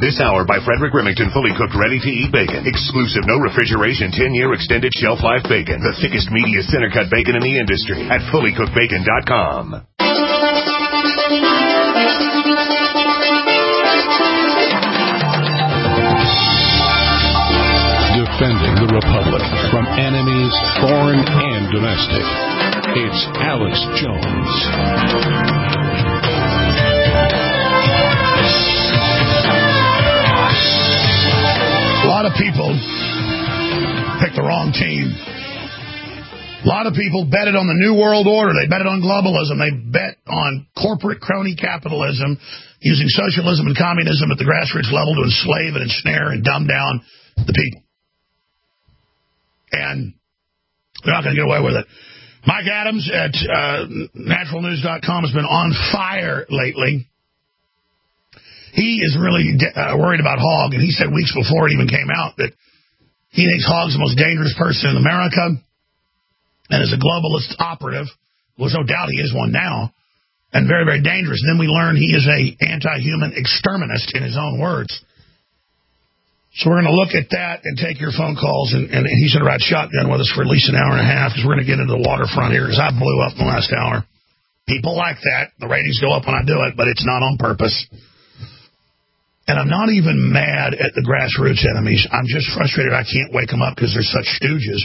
This hour by Frederick Remington, fully cooked, ready-to-eat bacon. Exclusive, no refrigeration, 10-year extended shelf life bacon. The thickest, meatiest, center-cut bacon in the industry at fullycookedbacon.com. Defending the Republic from enemies, foreign and domestic. It's Alex Jones. A lot of people picked the wrong team. A lot of people betted on the New World Order. They betted on globalism. They bet on corporate crony capitalism, using socialism and communism at the grassroots level to enslave and ensnare and dumb down the people. And they're not going to get away with it. Mike Adams at naturalnews.com has been on fire lately. He is really worried about Hogg, and he said weeks before it even came out that he thinks Hogg's the most dangerous person in America, and is a globalist operative. Well, there's no doubt he is one now, and very, very dangerous. And then we learn he is a anti-human exterminist in his own words. So we're going to look at that and take your phone calls, and he's going to ride shotgun with us for at least an hour and a half, because we're going to get into the waterfront here, because I blew up in the last hour. People like that. The ratings go up when I do it, but it's not on purpose. And I'm not even mad at the grassroots enemies. I'm just frustrated I can't wake them up because they're such stooges.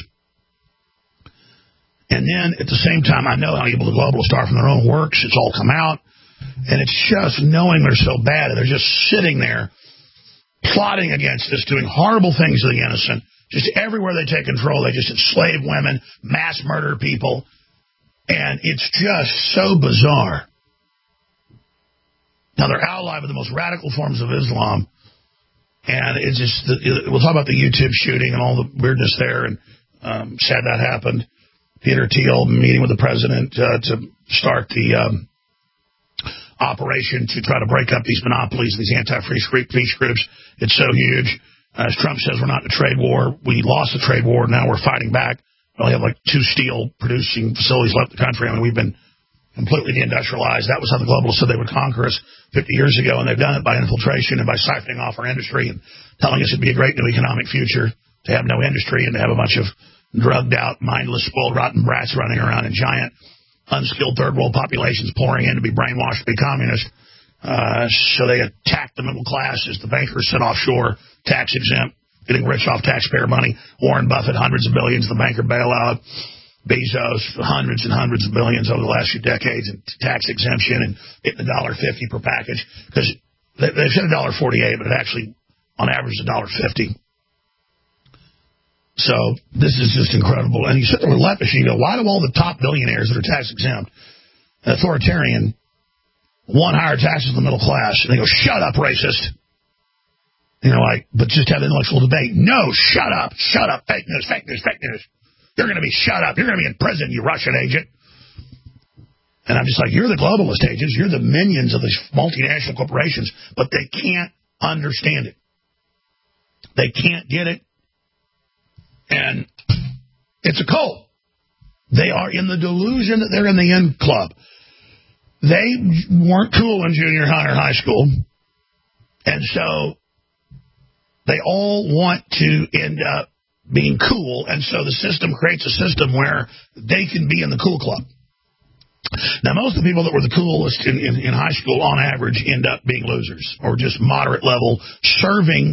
And then, at the same time, I know how evil the globalists are from their own works. It's all come out. And it's just knowing they're so bad, and they're just sitting there plotting against us, doing horrible things to the innocent. Just everywhere they take control, they just enslave women, mass murder people. And it's just so bizarre. Now, they're allied with the most radical forms of Islam. And it's just, we'll talk about the YouTube shooting and all the weirdness there. And sad that happened. Peter Thiel meeting with the president to start the operation to try to break up these monopolies, these anti-free speech groups. It's so huge. As Trump says, we're not in a trade war. We lost the trade war. Now we're fighting back. We only have like 2 steel-producing facilities left in the country. I mean, we've been completely deindustrialized. That was how the globalists said they would conquer us 50 years ago, and they've done it by infiltration and by siphoning off our industry and telling us it'd be a great new economic future to have no industry and to have a bunch of drugged-out, mindless, spoiled, rotten brats running around in giant, unskilled third-world populations pouring in to be brainwashed to be communist. So they attacked the middle class as the bankers sit offshore, tax-exempt, getting rich off taxpayer money. Warren Buffett, hundreds of billions, the banker bailout. Bezos, hundreds and hundreds of billions over the last few decades, and tax exemption, and getting $1.50 per package. Because they said $1.48, but it actually, on average, is $1.50. So this is just incredible. And you sit there with Leppish and you go, why do all the top billionaires that are tax exempt, authoritarian, want higher taxes than the middle class? And they go, shut up, racist. You know, like, but just have intellectual debate. No, shut up, fake news, fake news, fake news. You're going to be shut up. You're going to be in prison, you Russian agent. And I'm just like, you're the globalist agents. You're the minions of these multinational corporations, but they can't understand it. They can't get it. And it's a cult. They are in the delusion that they're in the end club. They weren't cool in junior high or high school. And so they all want to end up being cool, and so the system creates a system where they can be in the cool club. Now, most of the people that were the coolest in high school, on average, end up being losers, or just moderate level, serving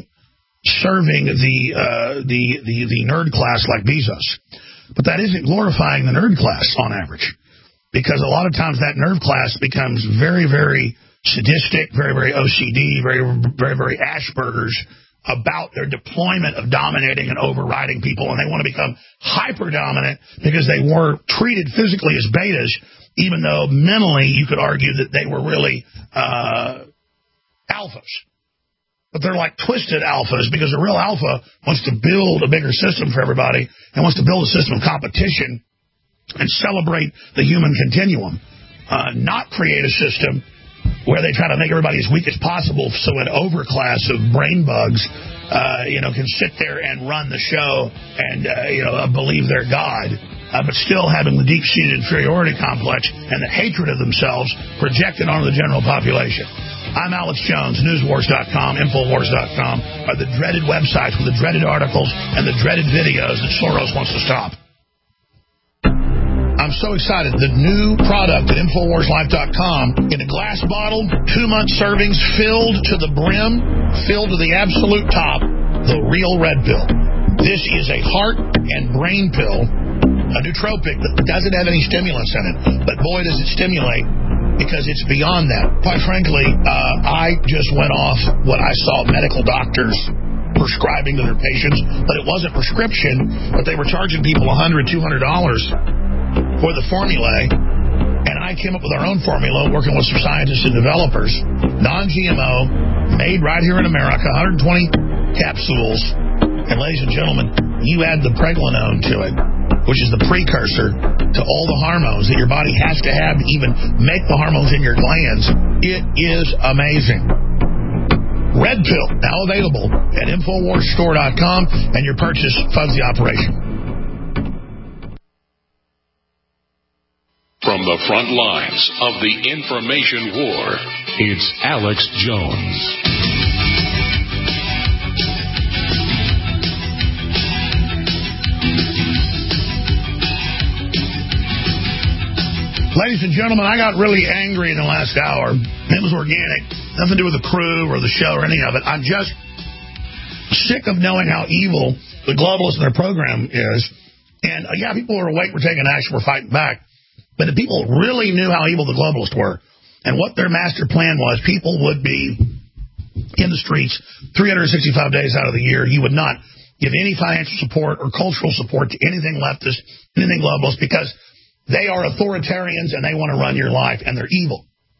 the nerd class like Bezos. But that isn't glorifying the nerd class on average, because a lot of times that nerd class becomes very, very sadistic, very, very OCD, very, very, very Asperger's about their deployment of dominating and overriding people, and they want to become hyper-dominant because they were treated physically as betas, even though mentally you could argue that they were really alphas. But they're like twisted alphas, because a real alpha wants to build a bigger system for everybody and wants to build a system of competition and celebrate the human continuum, not create a system where they try to make everybody as weak as possible so an overclass of brain bugs, can sit there and run the show and, believe they're God, but still having the deep-seated inferiority complex and the hatred of themselves projected onto the general population. I'm Alex Jones. Newswars.com, Infowars.com are the dreaded websites with the dreaded articles and the dreaded videos that Soros wants to stop. I'm so excited. The new product at InfoWarsLife.com in a glass bottle, 2-month servings, filled to the brim, filled to the absolute top, the real red pill. This is a heart and brain pill, a nootropic that doesn't have any stimulants in it. But boy, does it stimulate, because it's beyond that. Quite frankly, I just went off what I saw medical doctors prescribing to their patients, but it wasn't prescription, but they were charging people $100, $200 for the formulae, and I came up with our own formula, working with some scientists and developers, non-GMO, made right here in America, 120 capsules, and ladies and gentlemen, you add the pregnenolone to it, which is the precursor to all the hormones that your body has to have to even make the hormones in your glands. It is amazing. Red pill, now available at InfoWarsStore.com, and your purchase funds the operation. From the front lines of the information war, it's Alex Jones. Ladies and gentlemen, I got really angry in the last hour. It was organic. Nothing to do with the crew or the show or any of it. I'm just sick of knowing how evil the globalists and their program is. And, yeah, people were awake, we're taking action, we're fighting back. But if people really knew how evil the globalists were and what their master plan was, people would be in the streets 365 days out of the year. You would not give any financial support or cultural support to anything leftist, anything globalist, because they are authoritarians and they want to run your life, and they're evil.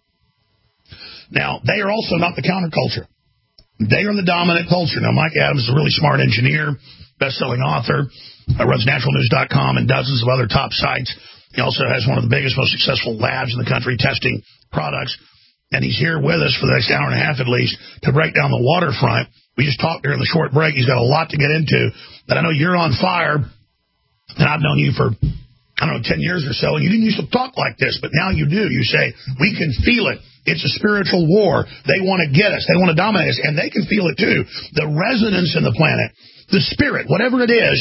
Now, they are also not the counterculture. They are the dominant culture. Now, Mike Adams is a really smart engineer, best-selling author, runs naturalnews.com and dozens of other top sites. He also has one of the biggest, most successful labs in the country testing products. And he's here with us for the next hour and a half at least to break down the waterfront. We just talked during the short break. He's got a lot to get into. But I know you're on fire, and I've known you for, 10 years or so, and you didn't used to talk like this, but now you do. You say, we can feel it. It's a spiritual war. They want to get us. They want to dominate us, and they can feel it too. The resonance in the planet, the spirit, whatever it is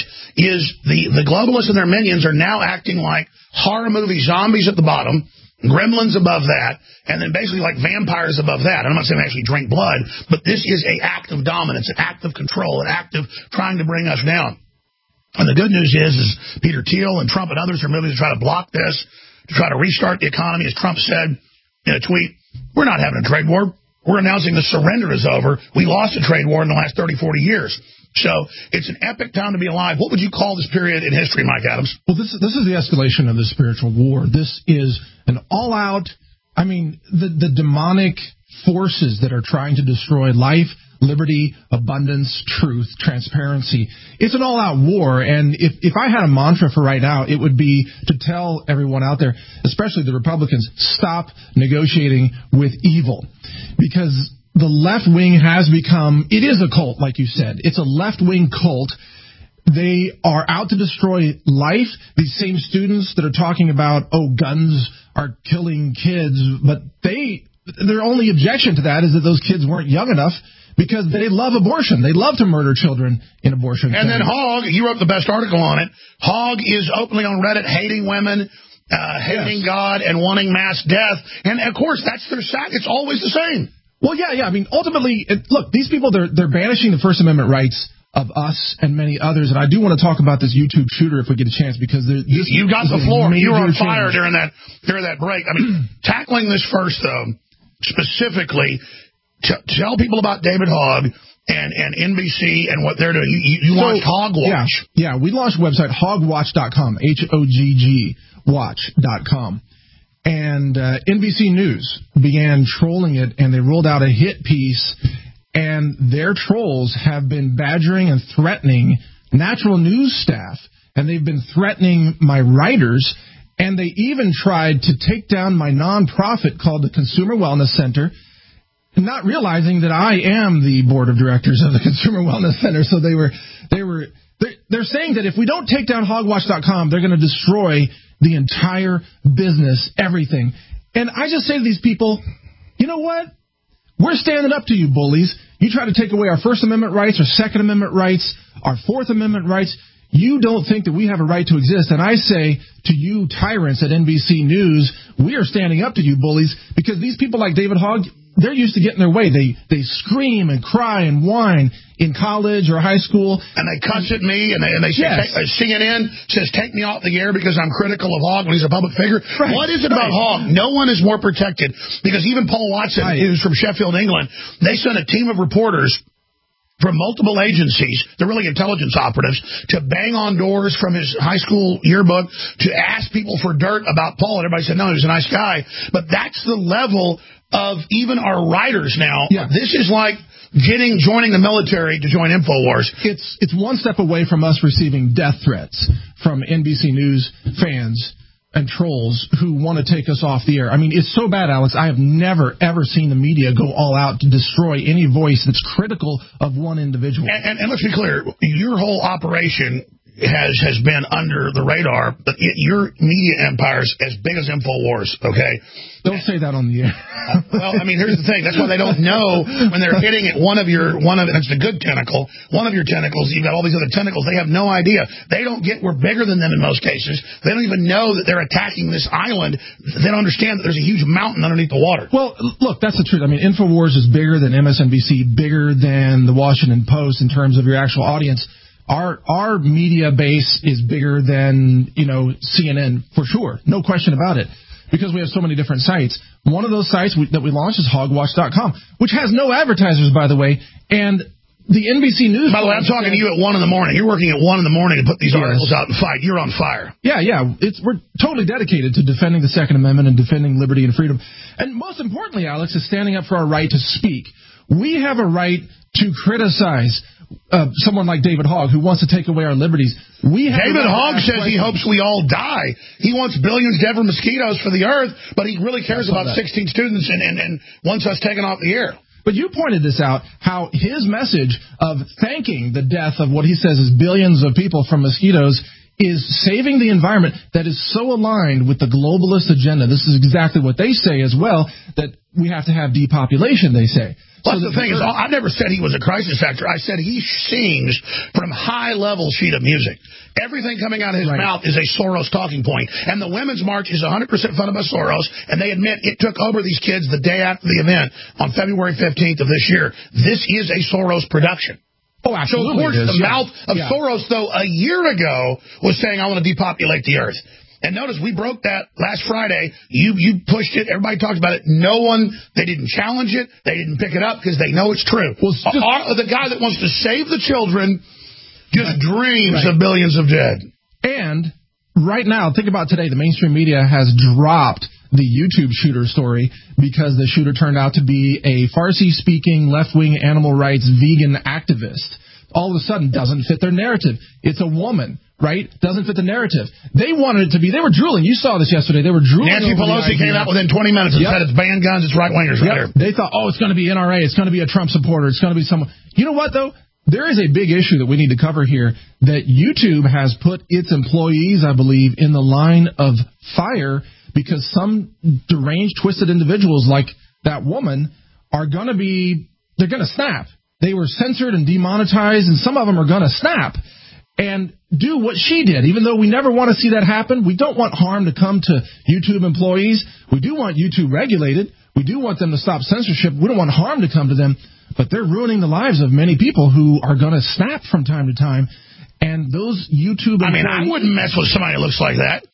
the globalists and their minions are now acting like horror movie zombies at the bottom, gremlins above that, and then basically like vampires above that. I'm not saying they actually drink blood, but this is an act of dominance, an act of control, an act of trying to bring us down. And the good news is Peter Thiel and Trump and others are moving to try to block this, to try to restart the economy. As Trump said in a tweet, we're not having a trade war. We're announcing the surrender is over. We lost a trade war in the last 30, 40 years. So it's an epic time to be alive. What would you call this period in history, Mike Adams? Well, this is the escalation of the spiritual war. This is an all-out, the demonic forces that are trying to destroy life, liberty, abundance, truth, transparency. It's an all-out war, and if I had a mantra for right now, it would be to tell everyone out there, especially the Republicans, stop negotiating with evil. Because the left wing has become, it is a cult, like you said. It's a left-wing cult. They are out to destroy life. These same students that are talking about, guns are killing kids, but their only objection to that is that those kids weren't young enough, because they love abortion. They love to murder children in abortion. And then Hogg, you wrote the best article on it. Hogg is openly on Reddit hating women, hating God, and wanting mass death. And, of course, that's their sack. It's always the same. Well, yeah. Ultimately, look, these people, they're banishing the First Amendment rights of us and many others. And I do want to talk about this YouTube shooter if we get a chance, because you got the floor. You were on fire during that break. Tackling this first, though, specifically, tell people about David Hogg and NBC and what they're doing. You launched Hogwatch. Yeah, we launched a website, hogwatch.com, HOGG watch.com. And NBC News began trolling it, and they rolled out a hit piece, and their trolls have been badgering and threatening Natural News staff, and they've been threatening my writers, and they even tried to take down my nonprofit called the Consumer Wellness Center, not realizing that I am the board of directors of the Consumer Wellness Center. So they're saying that if we don't take down hogwatch.com, they're going to destroy the entire business, everything. And I just say to these people, you know what? We're standing up to you, bullies. You try to take away our First Amendment rights, our Second Amendment rights, our Fourth Amendment rights. You don't think that we have a right to exist. And I say to you tyrants at NBC News, we are standing up to you, bullies, because these people like David Hogg, they're used to getting their way. They scream and cry and whine in college or high school. And they cuss at me, and they say, CNN says, take me off the air because I'm critical of Hogg when he's a public figure. Right. What is it about Hogg? No one is more protected, because even Paul Watson, who's from Sheffield, England, they sent a team of reporters from multiple agencies, they're really intelligence operatives, to bang on doors from his high school yearbook to ask people for dirt about Paul. And everybody said, no, he was a nice guy. But that's the level of even our writers now. Yeah. This is like joining the military to join InfoWars. It's one step away from us receiving death threats from NBC News fans and trolls who want to take us off the air. I mean, it's so bad, Alex. I have never, ever seen the media go all out to destroy any voice that's critical of one individual. And let's be clear, your whole operation has been under the radar, but your media empire's as big as InfoWars, okay? Don't say that on the air. Well, I mean, here's the thing. That's why they don't know when they're hitting at it's the good tentacle, one of your tentacles, you've got all these other tentacles. They have no idea. They don't get we're bigger than them in most cases. They don't even know that they're attacking this island. They don't understand that there's a huge mountain underneath the water. Well, look, that's the truth. I mean, InfoWars is bigger than MSNBC, bigger than the Washington Post in terms of your actual audience. Our media base is bigger than, CNN, for sure. No question about it. Because we have so many different sites. One of those sites that we launched is hogwatch.com, which has no advertisers, by the way. And the NBC News... By the way, I'm talking to you at 1 in the morning. You're working at 1 in the morning to put these articles out and fight. You're on fire. Yeah. We're totally dedicated to defending the Second Amendment and defending liberty and freedom. And most importantly, Alex, is standing up for our right to speak. We have a right to criticize someone like David Hogg, who wants to take away our liberties. David Hogg says he hopes we all die. He wants billions dead from mosquitoes for the earth, but he really cares about 16 students and wants us taken off the air. But you pointed this out, how his message of thanking the death of what he says is billions of people from mosquitoes is saving the environment that is so aligned with the globalist agenda. This is exactly what they say as well, that we have to have depopulation, they say. Plus, the thing is, I never said he was a crisis actor. I said he sings from high-level sheet of music. Everything coming out of his mouth is a Soros talking point. And the Women's March is 100% funded by Soros, and they admit it took over these kids the day after the event on February 15th of this year. This is a Soros production. Oh, absolutely. So, of course, the mouth of Soros, though, a year ago was saying, I want to depopulate the earth. And notice, we broke that last Friday. You pushed it. Everybody talked about it. They didn't challenge it. They didn't pick it up because they know it's true. Well, the guy that wants to save the children just dreams of billions of dead. And right now, think about today, the mainstream media has dropped the YouTube shooter story because the shooter turned out to be a Farsi-speaking, left-wing animal rights vegan activist. All of a sudden, doesn't fit their narrative. It's a woman, right? Doesn't fit the narrative. They wanted it to be. They were drooling. You saw this yesterday. They were drooling. Nancy Pelosi came out within 20 minutes and said it's banned guns, it's right-wingers right here. They thought, it's going to be NRA. It's going to be a Trump supporter. It's going to be someone. You know what, though? There is a big issue that we need to cover here, that YouTube has put its employees, I believe, in the line of fire because some deranged, twisted individuals like that woman are going to they're going to snap. They were censored and demonetized, and some of them are going to snap and do what she did. Even though we never want to see that happen, we don't want harm to come to YouTube employees. We do want YouTube regulated. We do want them to stop censorship. We don't want harm to come to them. But they're ruining the lives of many people who are going to snap from time to time. And those YouTube employees... I wouldn't mess with somebody who looks like that.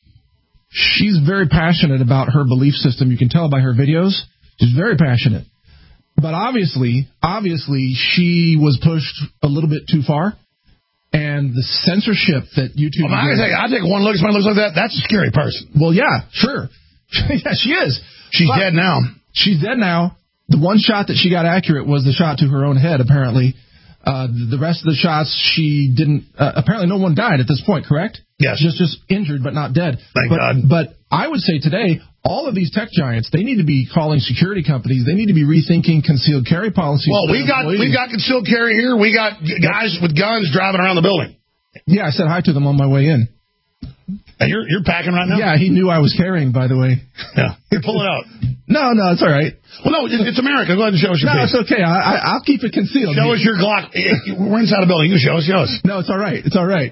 She's very passionate about her belief system. You can tell by her videos. She's very passionate. But obviously, she was pushed a little bit too far. And the censorship that YouTube... Well, I take one look at somebody who looks like that. That's a scary person. Well, yeah, sure. Yeah, she is. She's dead now. She's dead now. The one shot that she got accurate was the shot to her own head, apparently. The rest of the shots, she didn't... apparently no one died at this point, correct? Yes. Just injured, but not dead. Thank God. But I would say today, all of these tech giants, they need to be calling security companies. They need to be rethinking concealed carry policies. Well, we got concealed carry here. We got guys with guns driving around the building. Yeah, I said hi to them on my way in. And you're packing right now? Yeah, he knew I was carrying, by the way. Yeah. Here, pull it out. No, it's all right. Well, no, it's America. Go ahead and show us your No, piece. it's okay. I'll keep it concealed. Show us your Glock. We're inside a building. You show us. No, it's all right.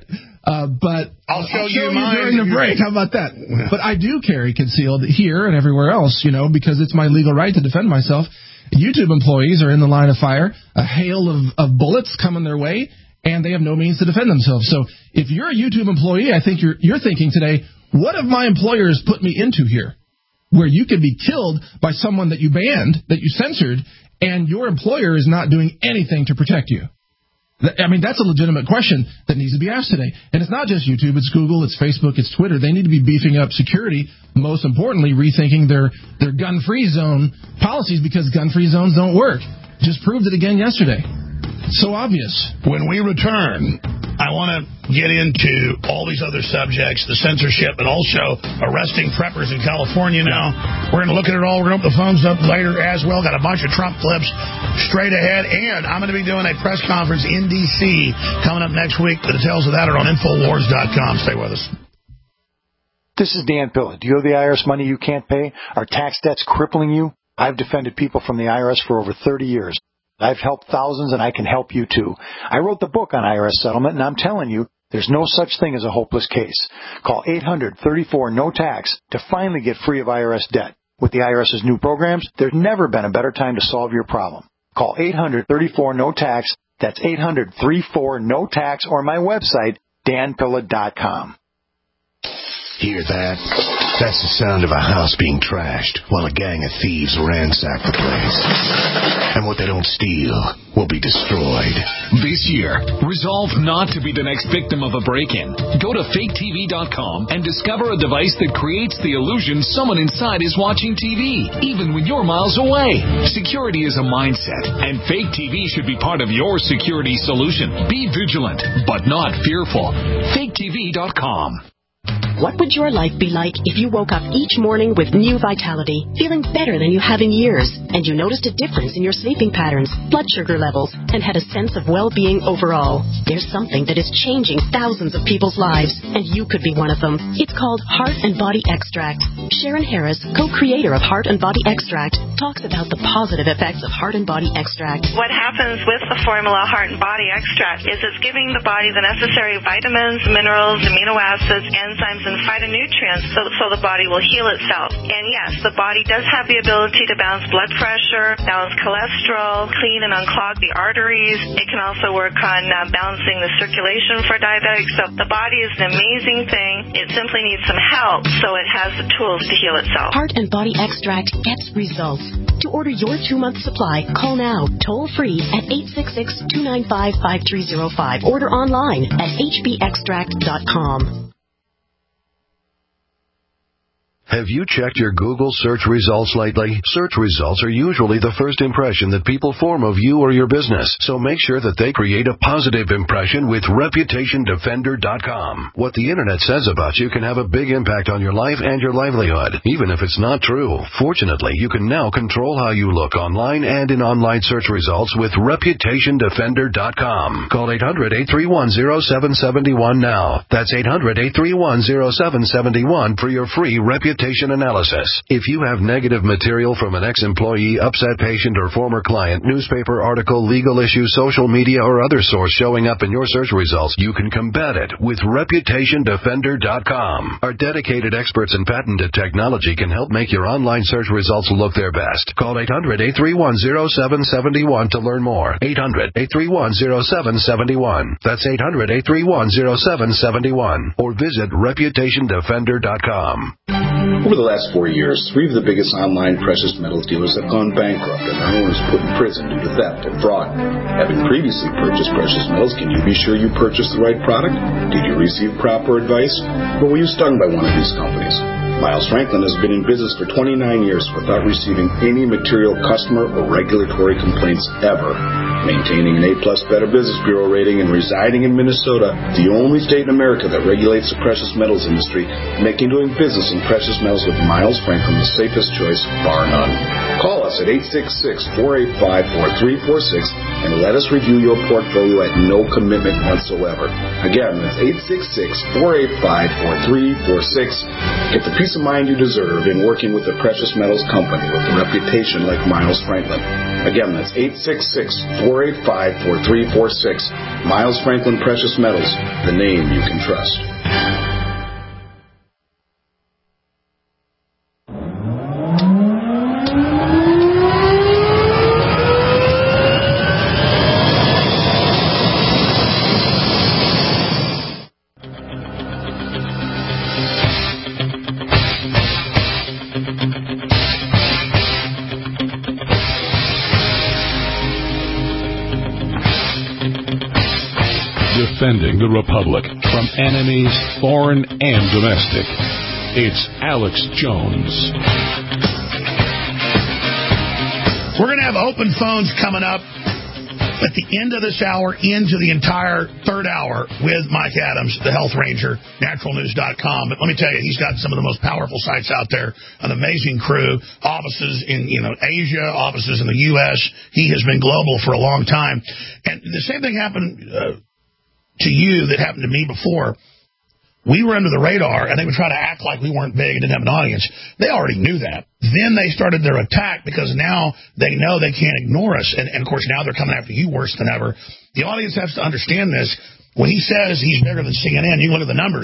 But I'll show you mine during the break. How about that? But I do carry concealed here and everywhere else, because it's my legal right to defend myself. YouTube employees are in the line of fire, a hail of bullets coming their way, and they have no means to defend themselves. So if you're a YouTube employee, I think you're thinking today, what have my employers put me into here? Where you could be killed by someone that you banned, that you censored, and your employer is not doing anything to protect you. I mean, that's a legitimate question that needs to be asked today. And it's not just YouTube, it's Google, it's Facebook, it's Twitter. They need to be beefing up security, most importantly, rethinking their gun-free zone policies, because gun-free zones don't work. Just proved it again yesterday. So obvious. When we return, I want to get into all these other subjects, the censorship, and also arresting preppers in California now. We're going to look at it all. We're going to open the phones up later as well. Got a bunch of Trump clips straight ahead. And I'm going to be doing a press conference in D.C. coming up next week. The details of that are on Infowars.com. Stay with us. This is Dan Pilla. Do you owe the IRS money you can't pay? Are tax debts crippling you? I've defended people from the IRS for over 30 years. I've helped thousands, and I can help you, too. I wrote the book on IRS settlement, and I'm telling you, there's no such thing as a hopeless case. Call 800-34-NO-TAX to finally get free of IRS debt. With the IRS's new programs, there's never been a better time to solve your problem. Call 800-34-NO-TAX. That's 800-34-NO-TAX, or my website, danpilla.com. Hear that? That's the sound of a house being trashed while a gang of thieves ransack the place. And what they don't steal will be destroyed. This year, resolve not to be the next victim of a break-in. Go to faketv.com and discover a device that creates the illusion someone inside is watching TV, even when you're miles away. Security is a mindset, and Fake TV should be part of your security solution. Be vigilant, but not fearful. faketv.com. What would your life be like if you woke up each morning with new vitality, feeling better than you have in years, and you noticed a difference in your sleeping patterns, blood sugar levels, and had a sense of well-being overall? There's something that is changing thousands of people's lives, and you could be one of them. It's called Heart and Body Extract. Sharon Harris, co-creator of Heart and Body Extract, talks about the positive effects of Heart and Body Extract. What happens with the formula Heart and Body Extract is it's giving the body the necessary vitamins, minerals, amino acids, enzymes, and phytonutrients so the body will heal itself. And yes, the body does have the ability to balance blood pressure, balance cholesterol, clean and unclog the arteries. It can also work on balancing the circulation for diabetics. So the body is an amazing thing. It simply needs some help, so it has the tools to heal itself. Heart and Body Extract gets results. To order your 2-month supply, call now, toll-free at 866-295-5305. Order online at hbextract.com. Have you checked your Google search results lately? Search results are usually the first impression that people form of you or your business, so make sure that they create a positive impression with ReputationDefender.com. What the Internet says about you can have a big impact on your life and your livelihood, even if it's not true. Fortunately, you can now control how you look online and in online search results with ReputationDefender.com. Call 800-831-0771 now. That's 800-831-0771 for your free reputation analysis. If you have negative material from an ex-employee, upset patient, or former client, newspaper article, legal issue, social media, or other source showing up in your search results, you can combat it with ReputationDefender.com. Our dedicated experts in patented technology can help make your online search results look their best. Call 800-831-0771 to learn more. 800-831-0771. That's 800-831-0771. Or visit ReputationDefender.com. Over the last 4 years, 3 of the biggest online precious metals dealers have gone bankrupt and their owners put in prison due to theft and fraud. Having previously purchased precious metals, can you be sure you purchased the right product? Did you receive proper advice? Or were you stung by one of these companies? Miles Franklin has been in business for 29 years without receiving any material customer or regulatory complaints ever. Maintaining an A-plus Better Business Bureau rating and residing in Minnesota, the only state in America that regulates the precious metals industry, making doing business in precious metals with Miles Franklin the safest choice, bar none. Call us at 866-485-4346 and let us review your portfolio at no commitment whatsoever. Again, that's 866-485-4346. Get the peace of mind you deserve in working with a precious metals company with a reputation like Miles Franklin. Again, that's 866-485-4346. Miles Franklin Precious Metals, the name you can trust. Defending the Republic from enemies, foreign and domestic. It's Alex Jones. We're going to have open phones coming up at the end of this hour into the entire third hour with Mike Adams, the Health Ranger, naturalnews.com. But let me tell you, he's got some of the most powerful sites out there, an amazing crew, offices in Asia, offices in the U.S. He has been global for a long time. And the same thing happened to you that happened to me before. We were under the radar, and they would try to act like we weren't big and didn't have an audience. They already knew that. Then they started their attack because now they know they can't ignore us. And of course, now they're coming after you worse than ever. The audience has to understand this. When he says he's bigger than CNN, you can look at the numbers.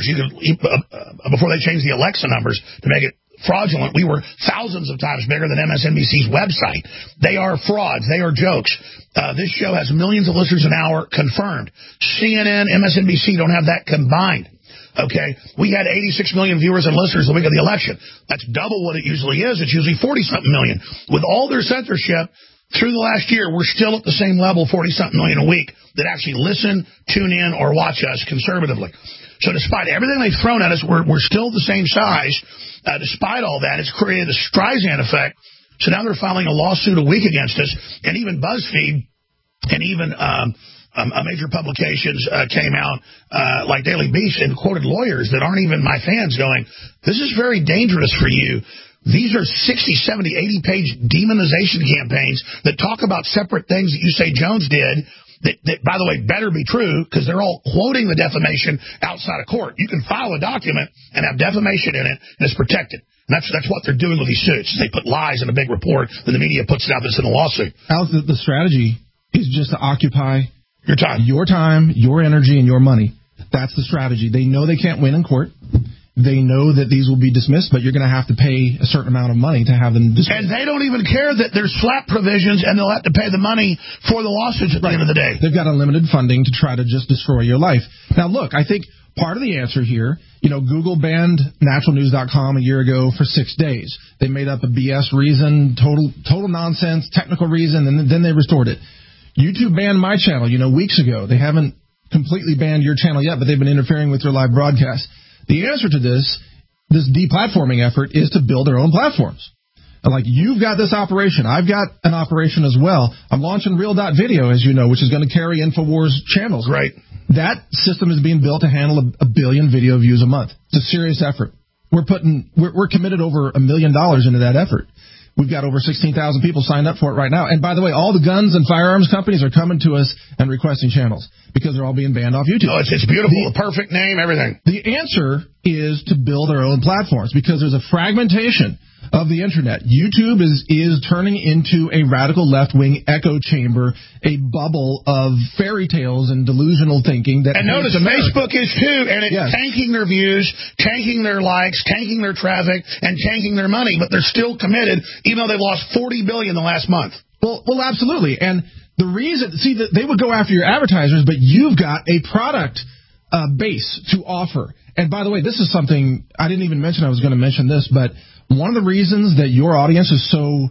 Before they changed the Alexa numbers to make it fraudulent, we were thousands of times bigger than MSNBC's website. They are frauds. They are jokes. This show has millions of listeners an hour confirmed. CNN, MSNBC don't have that combined. Okay, we had 86 million viewers and listeners the week of the election. That's double what it usually is. It's usually 40-something million. With all their censorship, through the last year, we're still at the same level, 40-something million a week, that actually listen, tune in, or watch us conservatively. So despite everything they've thrown at us, we're still the same size. Despite all that, it's created a Streisand effect. So now they're filing a lawsuit a week against us, and even BuzzFeed and even major publications came out, like Daily Beast, and quoted lawyers that aren't even my fans going, this is very dangerous for you. These are 60, 70, 80-page demonization campaigns that talk about separate things that you say Jones did that, by the way, better be true because they're all quoting the defamation outside of court. You can file a document and have defamation in it, and it's protected. And that's what they're doing with these suits. They put lies in a big report, then the media puts it out that's in a lawsuit. Alex, the strategy is just to occupy your time, your energy, and your money. That's the strategy. They know they can't win in court. They know that these will be dismissed, but you're going to have to pay a certain amount of money to have them dismissed. And they don't even care that there's slap provisions, and they'll have to pay the money for the lawsuits at the end of the day. They've got unlimited funding to try to just destroy your life. Now, look, I think part of the answer here, Google banned naturalnews.com a year ago for 6 days. They made up a BS reason, total nonsense, technical reason, and then they restored it. YouTube banned my channel, weeks ago. They haven't completely banned your channel yet, but they've been interfering with your live broadcast. The answer to this deplatforming effort is to build their own platforms. And you've got this operation. I've got an operation as well. I'm launching Real.video, as you know, which is going to carry InfoWars channels. Right. That system is being built to handle a billion video views a month. It's a serious effort. We're committed over $1 million into that effort. We've got over 16,000 people signed up for it right now. And by the way, all the guns and firearms companies are coming to us and requesting channels because they're all being banned off YouTube. Oh, it's beautiful. The perfect name, everything. The answer is to build our own platforms because there's a fragmentation of the internet. YouTube is turning into a radical left-wing echo chamber, a bubble of fairy tales and delusional thinking. And notice Facebook is too, and it's tanking their views, tanking their likes, tanking their traffic, and tanking their money, but they're still committed, even though they've lost $40 billion the last month. Well, absolutely. And the reason, that they would go after your advertisers, but you've got a product base to offer. And by the way, this is something I didn't even mention. I was going to mention this, but one of the reasons that your audience is so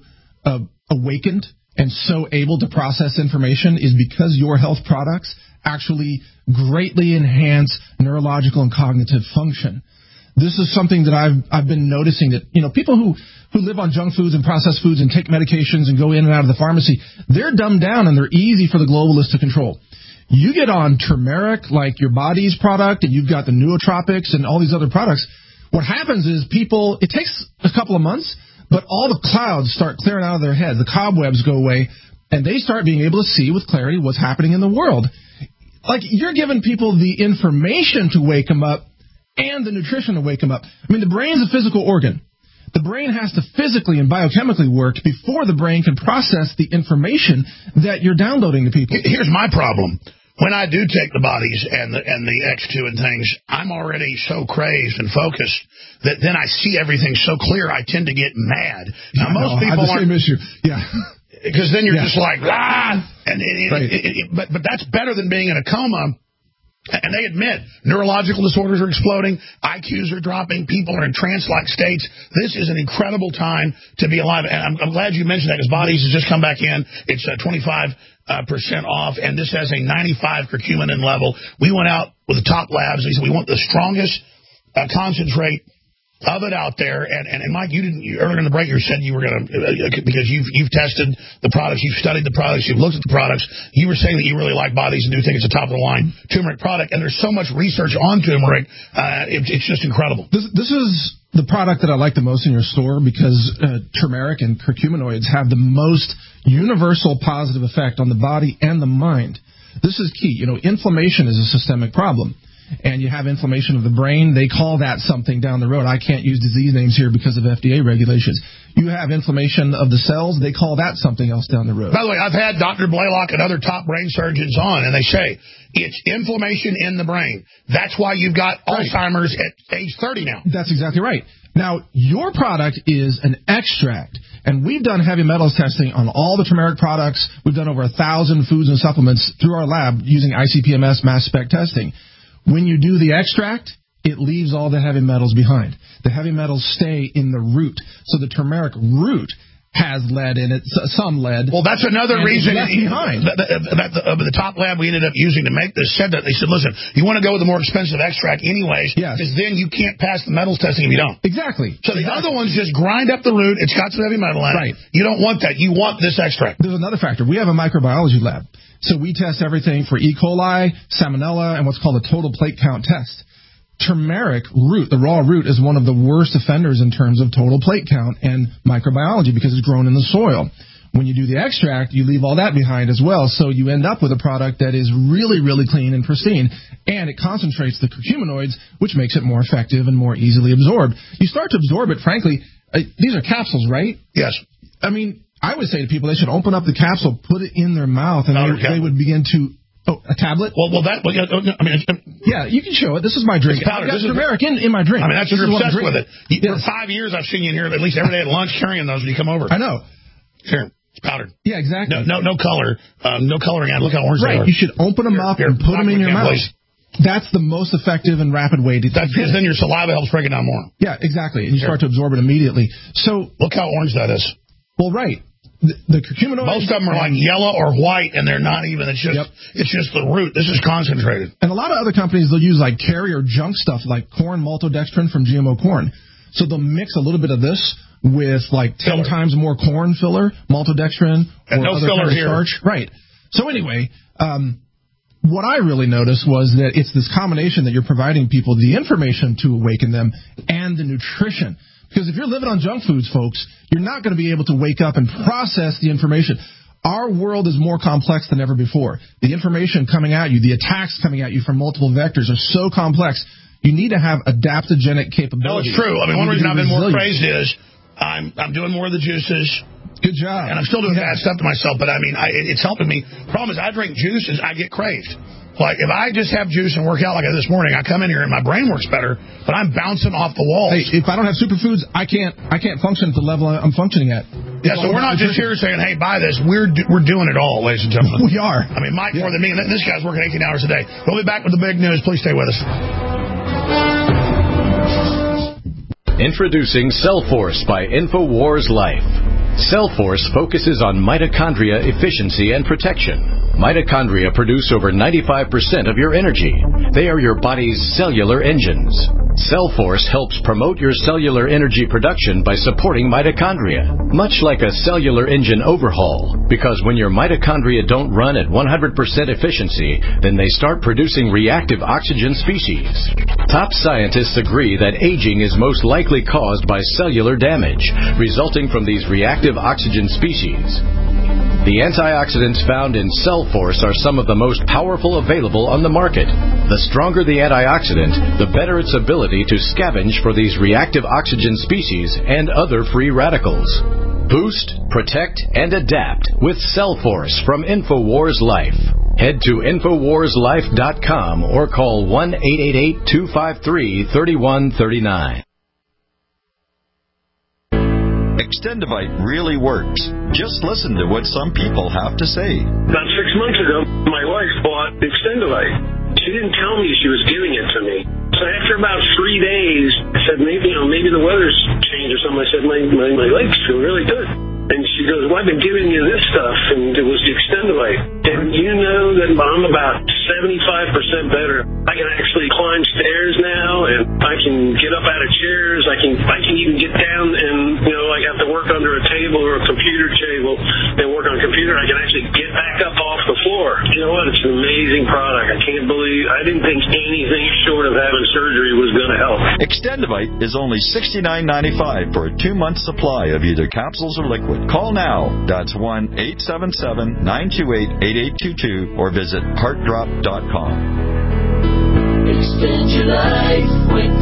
awakened and so able to process information is because your health products actually greatly enhance neurological and cognitive function. This is something that I've been noticing that, people who live on junk foods and processed foods and take medications and go in and out of the pharmacy, they're dumbed down and they're easy for the globalists to control. You get on turmeric, like your body's product, and you've got the nootropics and all these other products. What happens is it takes a couple of months, but all the clouds start clearing out of their heads. The cobwebs go away, and they start being able to see with clarity what's happening in the world. Like, you're giving people the information to wake them up and the nutrition to wake them up. I mean, the brain's a physical organ. The brain has to physically and biochemically work before the brain can process the information that you're downloading to people. Here's my problem. When I do take the bodies and the X2 and things, I'm already so crazed and focused that then I see everything so clear I tend to get mad. Now, most people I have the same issue. Yeah. Because then you're just like, but that's better than being in a coma. And they admit neurological disorders are exploding, IQs are dropping, people are in trance-like states. This is an incredible time to be alive. And I'm glad you mentioned that, because Bodies has just come back in. It's 25% off, and this has a 95 curcumin level. We went out with the top labs. We said we want the strongest concentrate of it out there. And Mike, earlier in the break, you said you were going to, because you've tested the products, you've studied the products, you've looked at the products. You were saying that you really like Bodies and do think it's a top-of-the-line turmeric product. And there's so much research on turmeric. It's just incredible. This is the product that I like the most in your store, because turmeric and curcuminoids have the most universal positive effect on the body and the mind. This is key. Inflammation is a systemic problem. And you have inflammation of the brain, they call that something down the road. I can't use disease names here because of FDA regulations. You have inflammation of the cells, they call that something else down the road. By the way, I've had Dr. Blaylock and other top brain surgeons on, and they say it's inflammation in the brain. That's why you've got Alzheimer's at age 30 now. That's exactly right. Now, your product is an extract, and we've done heavy metals testing on all the turmeric products. We've done over 1,000 foods and supplements through our lab using ICP-MS mass spec testing. When you do the extract, it leaves all the heavy metals behind. The heavy metals stay in the root. So the turmeric root has lead in it, some lead. Well, that's another reason behind. The top lab we ended up using to make this said that. They said, listen, you want to go with the more expensive extract anyways, because then you can't pass the metals testing if you don't. Exactly. So the other ones just grind up the root. It's got some heavy metal in it. You don't want that. You want this extract. There's another factor. We have a microbiology lab. So we test everything for E. coli, salmonella, and what's called a total plate count test. Turmeric root, the raw root, is one of the worst offenders in terms of total plate count and microbiology because it's grown in the soil. When you do the extract, you leave all that behind as well, so you end up with a product that is really, really clean and pristine, and it concentrates the curcuminoids, which makes it more effective and more easily absorbed. You start to absorb it, frankly, these are capsules, right? Yes. I mean, I would say to people they should open up the capsule, put it in their mouth, and they would begin to... Oh, a tablet? Yeah, you can show it. This is my drink. Powder. I've got turmeric in my drink. I mean, that's what you're obsessed with it. For 5 years, I've seen you in here at least every day at lunch carrying those when you come over. I know. Here, it's powdered. Yeah, exactly. No color. No coloring on. Look how orange they are. You should open them up and put them in your mouth. That's the most effective and rapid way to do it. Because then your saliva helps break it down more. Yeah, exactly. And you start to absorb it immediately. So look how orange that is. Well, right. The curcuminoids. Most of them are like yellow or white, and they're not even. It's just the root. This is concentrated. And a lot of other companies, they'll use like carrier junk stuff like corn maltodextrin from GMO corn. So they'll mix a little bit of this with like 10 times more corn filler, maltodextrin, and or no other filler kind of here. Starch. Right. So anyway, what I really noticed was that it's this combination that you're providing people the information to awaken them and the nutrition. Because if you're living on junk foods, folks, you're not going to be able to wake up and process the information. Our world is more complex than ever before. The information coming at you, the attacks coming at you from multiple vectors are so complex. You need to have adaptogenic capability. No, it's true. I mean, one reason I've been more praised is I'm doing more of the juices. Good job. And I'm still doing bad stuff to myself, but I mean, it's helping me. Problem is, I drink juice and I get craved. Like, if I just have juice and work out like I did this morning, I come in here and my brain works better, but I'm bouncing off the walls. Hey, if I don't have superfoods, I can't function at the level I'm functioning at. Yeah, so we're not just here saying, hey, buy this. We're doing it all, ladies and gentlemen. We are. I mean, Mike more than me. And this guy's working 18 hours a day. We'll be back with the big news. Please stay with us. Introducing Cellforce by InfoWars Life. Cellforce focuses on mitochondria efficiency and protection. Mitochondria produce over 95% of your energy. They are your body's cellular engines. Cellforce helps promote your cellular energy production by supporting mitochondria, much like a cellular engine overhaul, because when your mitochondria don't run at 100% efficiency, then they start producing reactive oxygen species. Top scientists agree that aging is most likely caused by cellular damage, resulting from these reactive oxygen species. The antioxidants found in Cellforce are some of the most powerful available on the market. The stronger the antioxidant, the better its ability to scavenge for these reactive oxygen species and other free radicals. Boost, protect, and adapt with Cellforce from InfoWars Life. Head to InfoWarsLife.com or call 1-888-253-3139. Extendivite really works. Just listen to what some people have to say. About 6 months ago, my wife bought Extendivite. She didn't tell me she was giving it to me. So after about 3 days, I said, maybe the weather's changed or something. I said, my legs feel really good. And she goes, well, I've been giving you this stuff, and it was the Extendivite. And you know that I'm about 75% better. I can actually climb stairs now, and I can get up out of chairs. I can even get down and, I have to work under a table or a computer table and work on a computer. I can actually get back up off the floor. You know what? It's an amazing product. I didn't think anything short of having surgery was going to help. Extendivite is only $69.95 for a 2-month supply of either capsules or liquid. Call now. That's 1-877-928-8822 or visit heartdrop.com. Extend your life with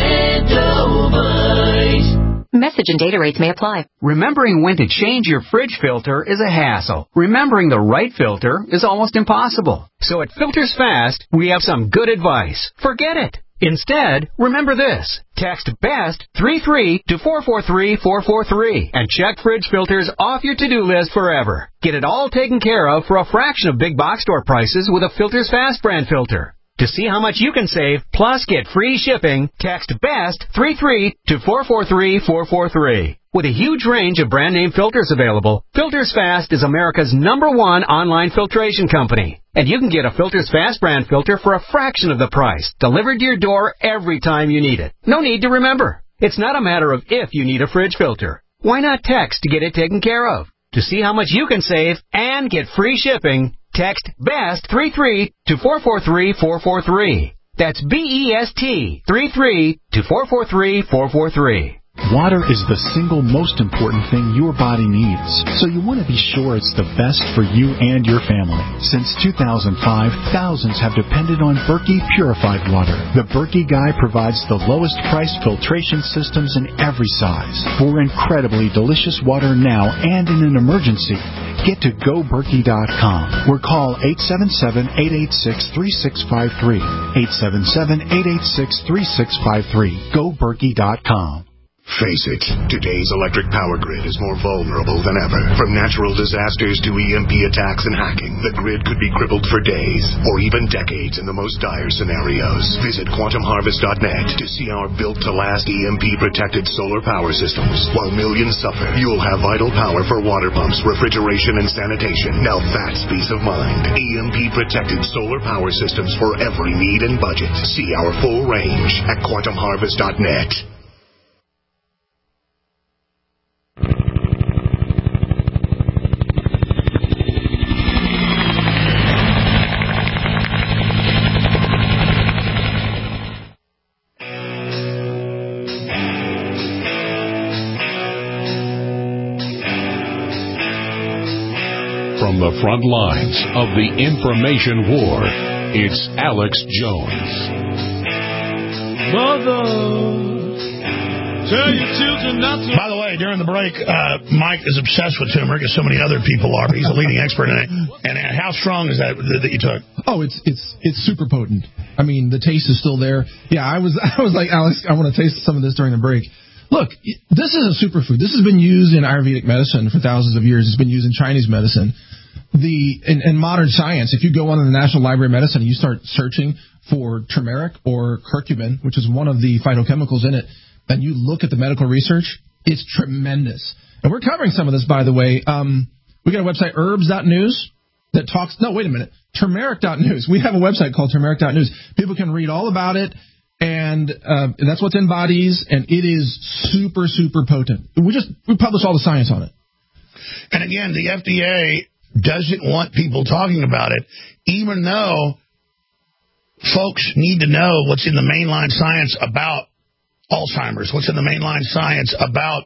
Extendivite. Message and data rates may apply. Remembering when to change your fridge filter is a hassle. Remembering the right filter is almost impossible. So at Filters Fast, we have some good advice. Forget it. Instead, remember this. Text BEST 33 to 443-443 and check fridge filters off your to-do list forever. Get it all taken care of for a fraction of big box store prices with a Filters Fast brand filter. To see how much you can save, plus get free shipping, text BEST 33 to 443-443. With a huge range of brand name filters available, Filters Fast is America's #1 online filtration company. And you can get a Filters Fast brand filter for a fraction of the price, delivered to your door every time you need it. No need to remember. It's not a matter of if you need a fridge filter. Why not text to get it taken care of? To see how much you can save and get free shipping, text BEST 33 to 443-443. That's BEST 33 to 443-443. Water is the single most important thing your body needs, so you want to be sure it's the best for you and your family. Since 2005, thousands have depended on Berkey purified water. The Berkey Guy provides the lowest priced filtration systems in every size. For incredibly delicious water now and in an emergency, get to GoBerkey.com or call 877-886-3653. 877-886-3653. GoBerkey.com. Face it, today's electric power grid is more vulnerable than ever. From natural disasters to EMP attacks and hacking, the grid could be crippled for days or even decades in the most dire scenarios. Visit quantumharvest.net to see our built-to-last EMP-protected solar power systems. While millions suffer, you'll have vital power for water pumps, refrigeration, and sanitation. Now that's peace of mind. EMP-protected solar power systems for every need and budget. See our full range at quantumharvest.net. From the front lines of the information war, it's Alex Jones. Mother, tell your children not to. By the way, during the break, Mike is obsessed with turmeric, as so many other people are, but he's a leading expert in it. And how strong is that you took? Oh, it's super potent. I mean, the taste is still there. Yeah, I was like, Alex, I want to taste some of this during the break. Look, this is a superfood. This has been used in Ayurvedic medicine for thousands of years. It's been used in Chinese medicine. In modern science, if you go on to the National Library of Medicine and you start searching for turmeric or curcumin, which is one of the phytochemicals in it, and you look at the medical research, it's tremendous. And we're covering some of this, by the way. We got a website, herbs.news, that talks... No, wait a minute. Turmeric.news. We have a website called turmeric.news. People can read all about it. And that's what's in bodies, and it is super, super potent. We publish all the science on it. And again, the FDA doesn't want people talking about it, even though folks need to know what's in the mainline science about Alzheimer's, what's in the mainline science about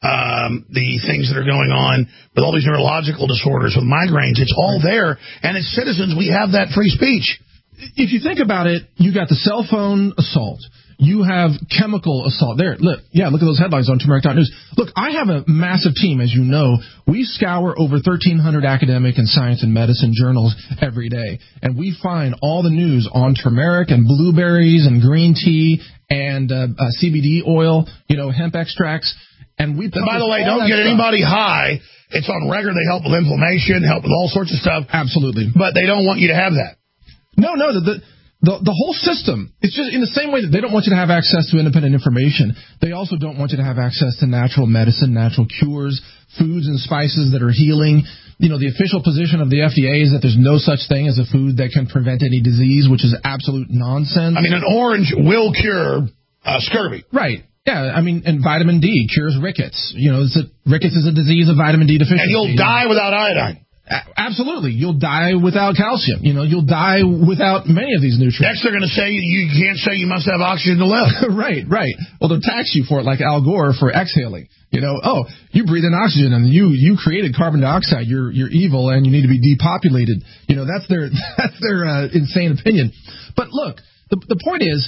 the things that are going on with all these neurological disorders, with migraines. It's all there, and as citizens, we have that free speech. If you think about it, you got the cell phone assault. You have chemical assault. There, look at those headlines on Turmeric.news. Look, I have a massive team, as you know. We scour over 1,300 academic and science and medicine journals every day, and we find all the news on turmeric and blueberries and green tea and CBD oil, hemp extracts. And by the way, don't get anybody high. It's on record. They help with inflammation, help with all sorts of stuff. Absolutely. But they don't want you to have that. No, the whole system, it's just in the same way that they don't want you to have access to independent information, they also don't want you to have access to natural medicine, natural cures, foods and spices that are healing. The official position of the FDA is that there's no such thing as a food that can prevent any disease, which is absolute nonsense. I mean, an orange will cure scurvy. Right. Yeah, I mean, and vitamin D cures rickets. Rickets is a disease of vitamin D deficiency. And you'll die without iodine. Absolutely. You'll die without calcium. You'll die without many of these nutrients. Next, they're going to say you can't say you must have oxygen to live. Right. Well, they'll tax you for it, like Al Gore for exhaling. You breathe in oxygen and you created carbon dioxide. You're evil and you need to be depopulated. That's their insane opinion. But look, the point is,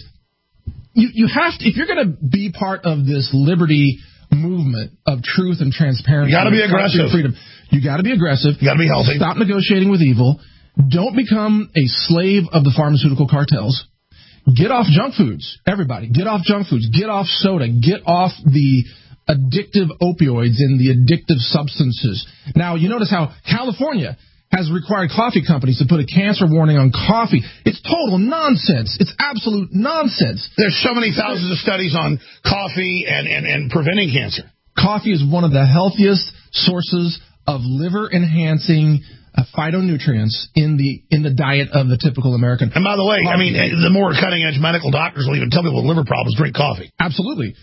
you have to, if you're going to be part of this liberty movement of truth and transparency, you got to be aggressive. Freedom. You got to be aggressive. You got to be healthy. Stop negotiating with evil. Don't become a slave of the pharmaceutical cartels. Get off junk foods. Everybody, get off junk foods. Get off soda. Get off the addictive opioids and the addictive substances. Now, you notice how California has required coffee companies to put a cancer warning on coffee. It's total nonsense. It's absolute nonsense. There's so many thousands of studies on coffee and preventing cancer. Coffee is one of the healthiest sources of liver-enhancing phytonutrients in the diet of the typical American. And by the way, the more cutting-edge medical doctors will even tell people with liver problems, drink coffee. Absolutely.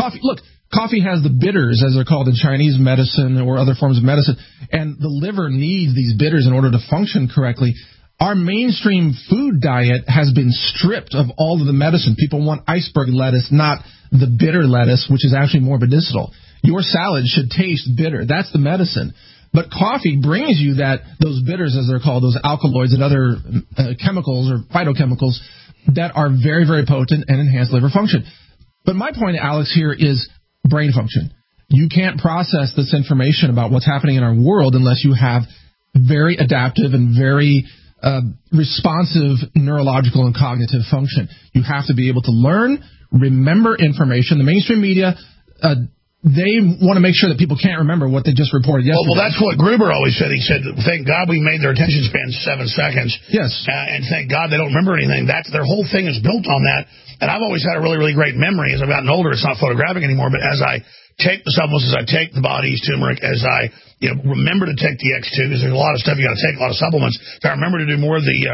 Coffee has the bitters, as they're called in Chinese medicine or other forms of medicine, and the liver needs these bitters in order to function correctly. Our mainstream food diet has been stripped of all of the medicine. People want iceberg lettuce, not the bitter lettuce, which is actually more medicinal. Your salad should taste bitter. That's the medicine. But coffee brings you those bitters, as they're called, those alkaloids and other chemicals or phytochemicals that are very, very potent and enhance liver function. But my point, Alex, here is brain function. You can't process this information about what's happening in our world unless you have very adaptive and very responsive neurological and cognitive function. You have to be able to learn, remember information. The mainstream media, they want to make sure that people can't remember what they just reported yesterday. Well, that's what Gruber always said. He said, thank God we made their attention span 7 seconds. Yes. And thank God they don't remember anything. Their whole thing is built on that. And I've always had a really, really great memory. As I've gotten older, it's not photographic anymore, but as I take the supplements, as I take the body's turmeric, as I remember to take the X2, because there's a lot of stuff you got to take, a lot of supplements. So I remember to do more of the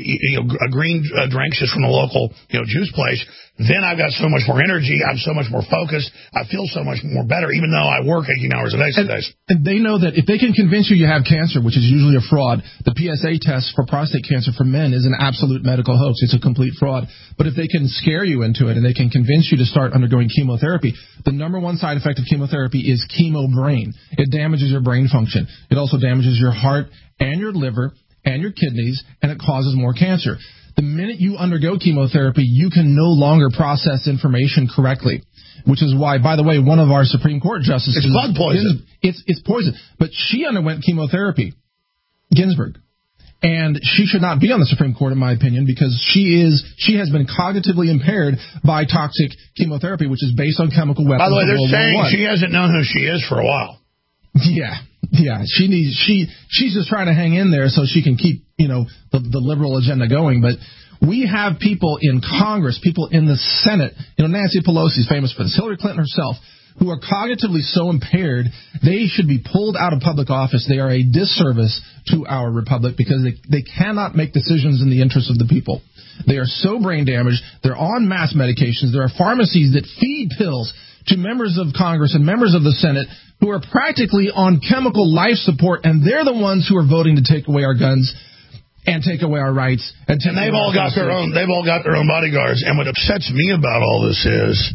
green drinks just from the local juice place. Then I've got so much more energy. I'm so much more focused. I feel so much more better, even though I work 18 hours a day some days. And they know that if they can convince you have cancer, which is usually a fraud, the PSA test for prostate cancer for men is an absolute medical hoax. It's a complete fraud. But if they can scare you into it and they can convince you to start undergoing chemotherapy, the number one side effect of chemotherapy is chemo brain. It damages your brain function. It also damages your heart and your liver and your kidneys, and it causes more cancer. The minute you undergo chemotherapy, you can no longer process information correctly, which is why, by the way, one of our Supreme Court justices... It's blood poison. It's poison. But she underwent chemotherapy, Ginsburg, and she should not be on the Supreme Court, in my opinion, because she has been cognitively impaired by toxic chemotherapy, which is based on chemical weapons. By the way, they're saying she hasn't known who she is for a while. Yeah. She's just trying to hang in there so she can keep, the liberal agenda going. But we have people in Congress, people in the Senate, Nancy Pelosi is famous for this, Hillary Clinton herself, who are cognitively so impaired, they should be pulled out of public office. They are a disservice to our republic because they cannot make decisions in the interest of the people. They are so brain damaged. They're on mass medications. There are pharmacies that feed pills to members of Congress and members of the Senate who are practically on chemical life support, and they're the ones who are voting to take away our guns and take away our rights. And they've all got their own. They've all got their own bodyguards. And what upsets me about all this is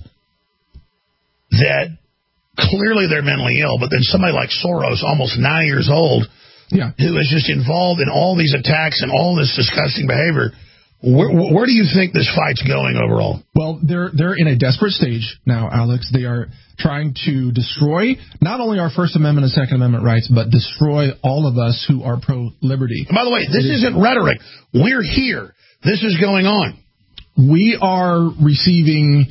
that clearly they're mentally ill, but then somebody like Soros, almost 90 years old, who is just involved in all these attacks and all this disgusting behavior. Where do you think this fight's going overall? Well, they're in a desperate stage now, Alex. They are trying to destroy not only our First Amendment and Second Amendment rights, but destroy all of us who are pro-liberty. And by the way, this isn't rhetoric. We're here. This is going on. We are receiving,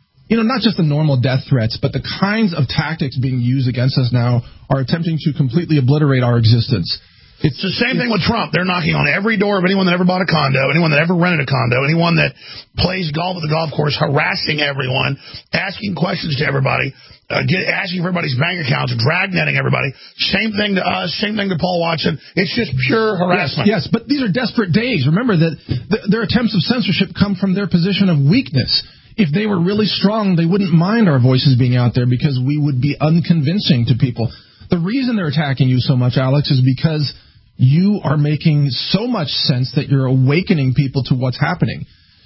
not just the normal death threats, but the kinds of tactics being used against us now are attempting to completely obliterate our existence. It's the same thing with Trump. They're knocking on every door of anyone that ever bought a condo, anyone that ever rented a condo, anyone that plays golf at the golf course, harassing everyone, asking questions to everybody, asking for everybody's bank accounts, dragnetting everybody. Same thing to us, same thing to Paul Watson. It's just pure harassment. Yes, but these are desperate days. Remember that their attempts of censorship come from their position of weakness. If they were really strong, they wouldn't mind our voices being out there because we would be unconvincing to people. The reason they're attacking you so much, Alex, is because you are making so much sense that you're awakening people to what's happening.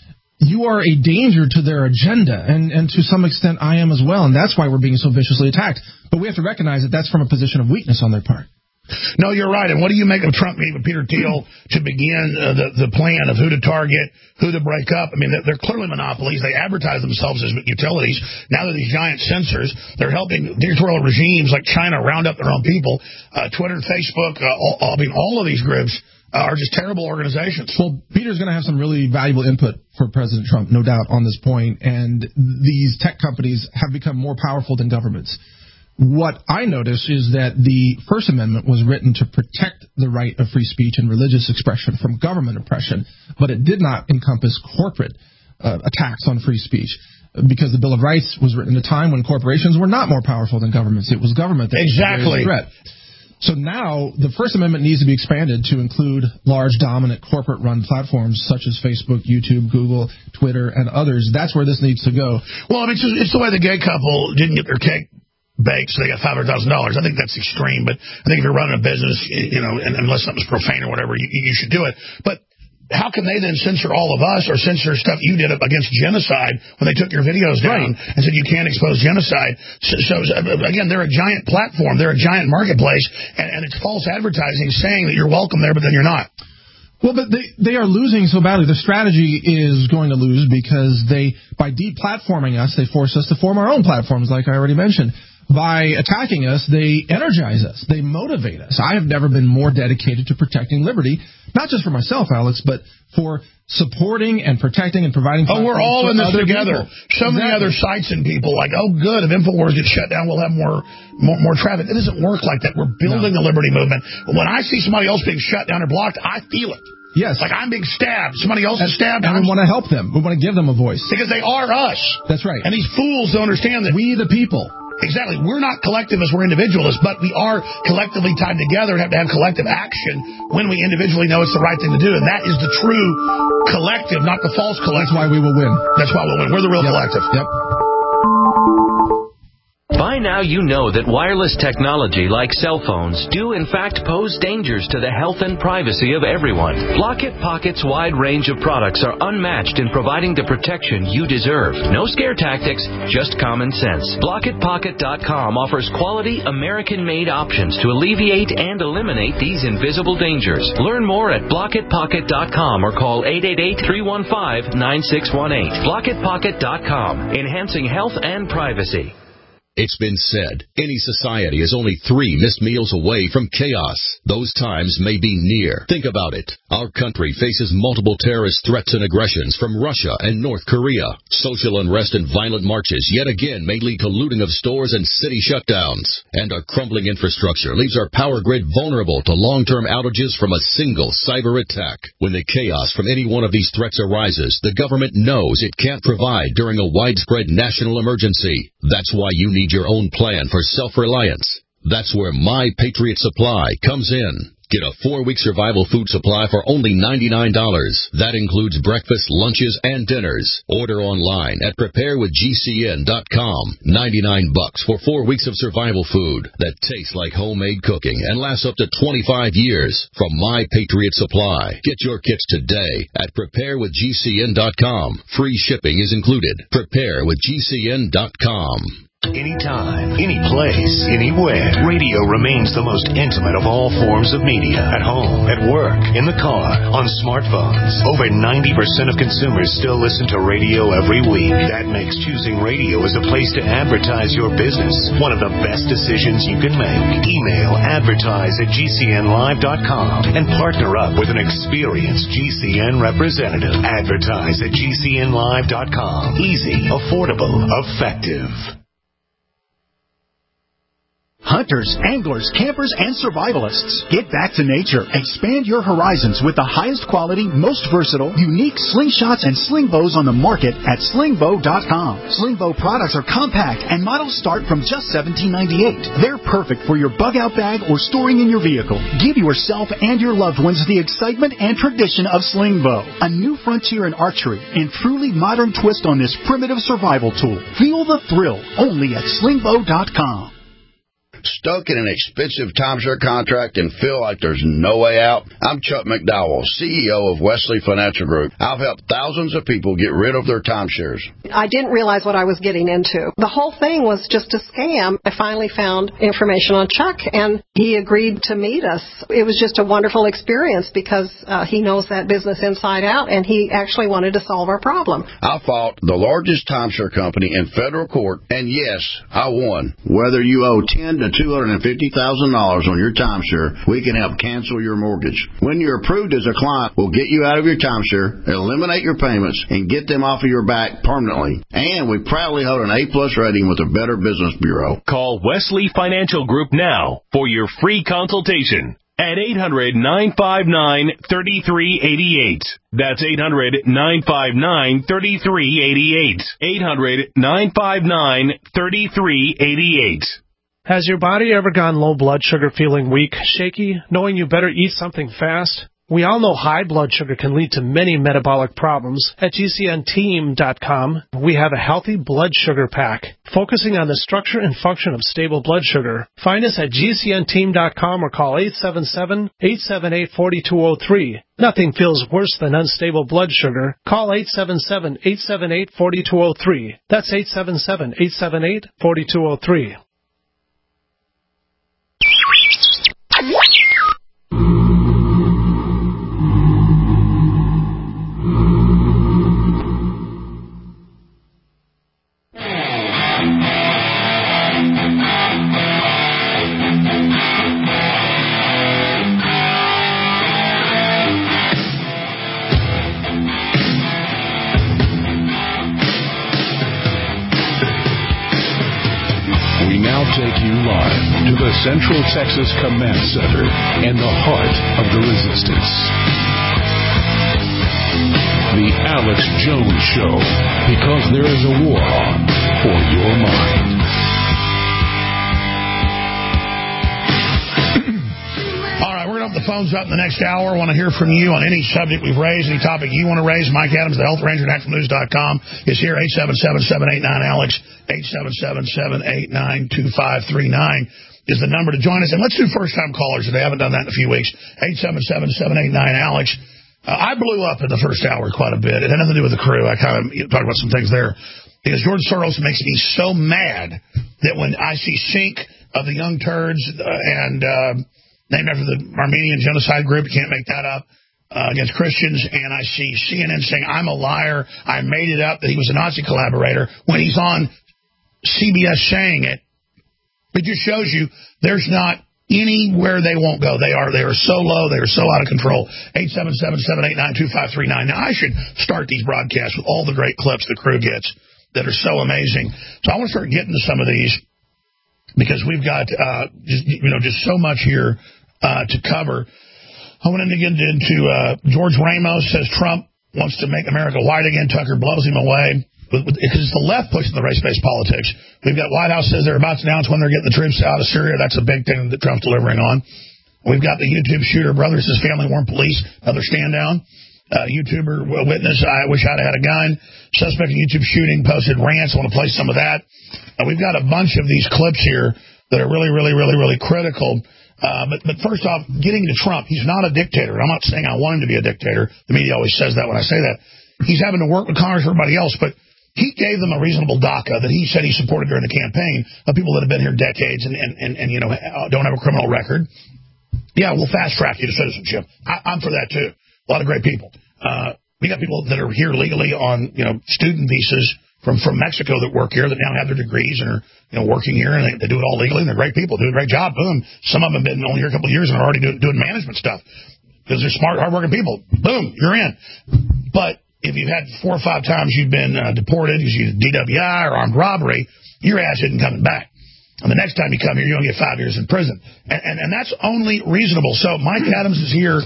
You are a danger to their agenda, and to some extent I am as well, and that's why we're being so viciously attacked. But we have to recognize that that's from a position of weakness on their part. No, you're right. And what do you make of Trump meeting with Peter Thiel to begin the plan of who to target, who to break up? I mean, they're clearly monopolies. They advertise themselves as utilities. Now they're these giant censors. They're helping dictatorial regimes like China round up their own people. Twitter, Facebook, all of these groups are just terrible organizations. Well, Peter's going to have some really valuable input for President Trump, no doubt, on this point. And these tech companies have become more powerful than governments. What I notice is that the First Amendment was written to protect the right of free speech and religious expression from government oppression, but it did not encompass corporate attacks on free speech, because the Bill of Rights was written at a time when corporations were not more powerful than governments. It was government that was the threat. So now the First Amendment needs to be expanded to include large, dominant, corporate-run platforms such as Facebook, YouTube, Google, Twitter, and others. That's where this needs to go. Well, I mean, it's the way the gay couple didn't get their cake baked, so they got $500,000. I think that's extreme, but I think if you're running a business, and unless something's profane or whatever, you should do it. But how can they then censor all of us or censor stuff you did against genocide when they took your videos down and said you can't expose genocide? So again, they're a giant platform. They're a giant marketplace, and it's false advertising saying that you're welcome there, but then you're not. Well, but they are losing so badly. The strategy is going to lose because by deplatforming us, they force us to form our own platforms, like I already mentioned. By attacking us, they energize us. They motivate us. I have never been more dedicated to protecting liberty, not just for myself, Alex, but for supporting and protecting and providing. We're all in this together. People. So many other sites and people like, oh, good, if InfoWars gets shut down, we'll have more traffic. It doesn't work like that. We're building the liberty movement. When I see somebody else being shut down or blocked, I feel it. Yes. Like I'm being stabbed. Somebody else is stabbed. And we want to help them. We want to give them a voice. Because they are us. That's right. And these fools don't understand that. We the people. Exactly. We're not collectivists, we're individualists, but we are collectively tied together and have to have collective action when we individually know it's the right thing to do. And that is the true collective, not the false collective. That's why we will win. That's why we'll win. We're the real collective. Yep. By now you know that wireless technology like cell phones do in fact pose dangers to the health and privacy of everyone. Blockit Pocket's wide range of products are unmatched in providing the protection you deserve. No scare tactics, just common sense. BlockitPocket.com offers quality American-made options to alleviate and eliminate these invisible dangers. Learn more at BlockitPocket.com or call 888-315-9618. BlockitPocket.com, enhancing health and privacy. It's been said, any society is only 3 missed meals away from chaos. Those times may be near. Think about it. Our country faces multiple terrorist threats and aggressions from Russia and North Korea. Social unrest and violent marches yet again may lead to looting of stores and city shutdowns. And our crumbling infrastructure leaves our power grid vulnerable to long-term outages from a single cyber attack. When the chaos from any one of these threats arises, the government knows it can't provide during a widespread national emergency. That's why you need your own plan for self-reliance. That's where My Patriot Supply comes in. Get a 4-week survival food supply for only $99. That includes breakfast, lunches, and dinners. Order online at preparewithgcn.com. $99 for 4 weeks of survival food that tastes like homemade cooking and lasts up to 25 years from My Patriot Supply. Get your kits today at preparewithgcn.com. Free shipping is included. preparewithgcn.com. Anytime, any place, anywhere, radio remains the most intimate of all forms of media. At home, at work, in the car, on smartphones. Over 90% of consumers still listen to radio every week. That makes choosing radio as a place to advertise your business one of the best decisions you can make. Email advertise@gcnlive.com and partner up with an experienced GCN representative. Advertise at gcnlive.com. Easy, affordable, effective. Hunters, anglers, campers, and survivalists. Get back to nature. Expand your horizons with the highest quality, most versatile, unique slingshots and sling bows on the market at slingbow.com. Slingbow products are compact and models start from just $17.98. They're perfect for your bug out bag or storing in your vehicle. Give yourself and your loved ones the excitement and tradition of Slingbow, a new frontier in archery and truly modern twist on this primitive survival tool. Feel the thrill only at slingbow.com. Stuck in an expensive timeshare contract and feel like there's no way out? I'm Chuck McDowell, CEO of Wesley Financial Group. I've helped thousands of people get rid of their timeshares. I didn't realize what I was getting into. The whole thing was just a scam. I finally found information on Chuck, and he agreed to meet us. It was just a wonderful experience because he knows that business inside out, and he actually wanted to solve our problem. I fought the largest timeshare company in federal court, and yes, I won. Whether you owe $10,000 to $250,000 on your timeshare, we can help cancel your mortgage. When you're approved as a client, we'll get you out of your timeshare, eliminate your payments, and get them off of your back permanently. And we proudly hold an A+ rating with the Better Business Bureau. Call Wesley Financial Group now for your free consultation at 800-959-3388. That's 800-959-3388. 800-959-3388. Has your body ever gone low blood sugar, feeling weak, shaky, knowing you better eat something fast? We all know high blood sugar can lead to many metabolic problems. At GCNteam.com, we have a healthy blood sugar pack, focusing on the structure and function of stable blood sugar. Find us at GCNteam.com or call 877-878-4203. Nothing feels worse than unstable blood sugar. Call 877-878-4203. That's 877-878-4203. Take you live to the Central Texas Command Center and the heart of the resistance. The Alex Jones Show, because there is a war on for your mind. All right, we're going to open the phones up in the next hour. I want to hear from you on any subject we've raised, any topic you want to raise. Mike Adams, the Health Ranger at NationalNews.com is here, 877-789-ALEX. 877-789-2539 is the number to join us. And let's do first-time callers today. I haven't done that in a few weeks. 877-789-ALEX. I blew up in the first hour quite a bit. It had nothing to do with the crew. I kind of talked about some things there. Because George Soros makes me so mad that when I see Sync of the Young Turds and named after the Armenian genocide group, you can't make that up, against Christians, and I see CNN saying, I'm a liar, I made it up, that he was a Nazi collaborator, when he's on CBS saying it, it just shows you there's not anywhere they won't go. They are so low, they are so out of control. 877-789-2539. Now, I should start these broadcasts with all the great clips the crew gets that are so amazing. So I want to start getting to some of these because we've got just so much here to cover. I want to get into George Ramos says Trump wants to make America white again. Tucker blows him away. Because it's the left pushing the race-based politics. We've got White House says they're about to announce when they're getting the troops out of Syria. That's a big thing that Trump's delivering on. We've got the YouTube shooter brother. His family weren't police. Another stand down. YouTuber witness, I wish I'd had a gun. Suspect in YouTube shooting posted rants. I want to play some of that. We've got a bunch of these clips here that are really, really, really, really critical. But first off, getting to Trump, he's not a dictator. I'm not saying I want him to be a dictator. The media always says that when I say that. He's having to work with Congress and everybody else, but he gave them a reasonable DACA that he said he supported during the campaign of people that have been here decades and don't have a criminal record. Yeah, we'll fast track you to citizenship. I'm for that too. A lot of great people. We got people that are here legally on, student visas from Mexico that work here that now have their degrees and are, working here, and they do it all legally, and they're great people, do a great job. Boom. Some of them have been only here a couple of years and are already doing management stuff because they're smart, hardworking people. Boom, you're in. But if you've had 4 or 5 times you've been deported, you DWI or armed robbery, your ass isn't coming back. And the next time you come here, you're going to get 5 years in prison. And that's only reasonable. So Mike Adams is here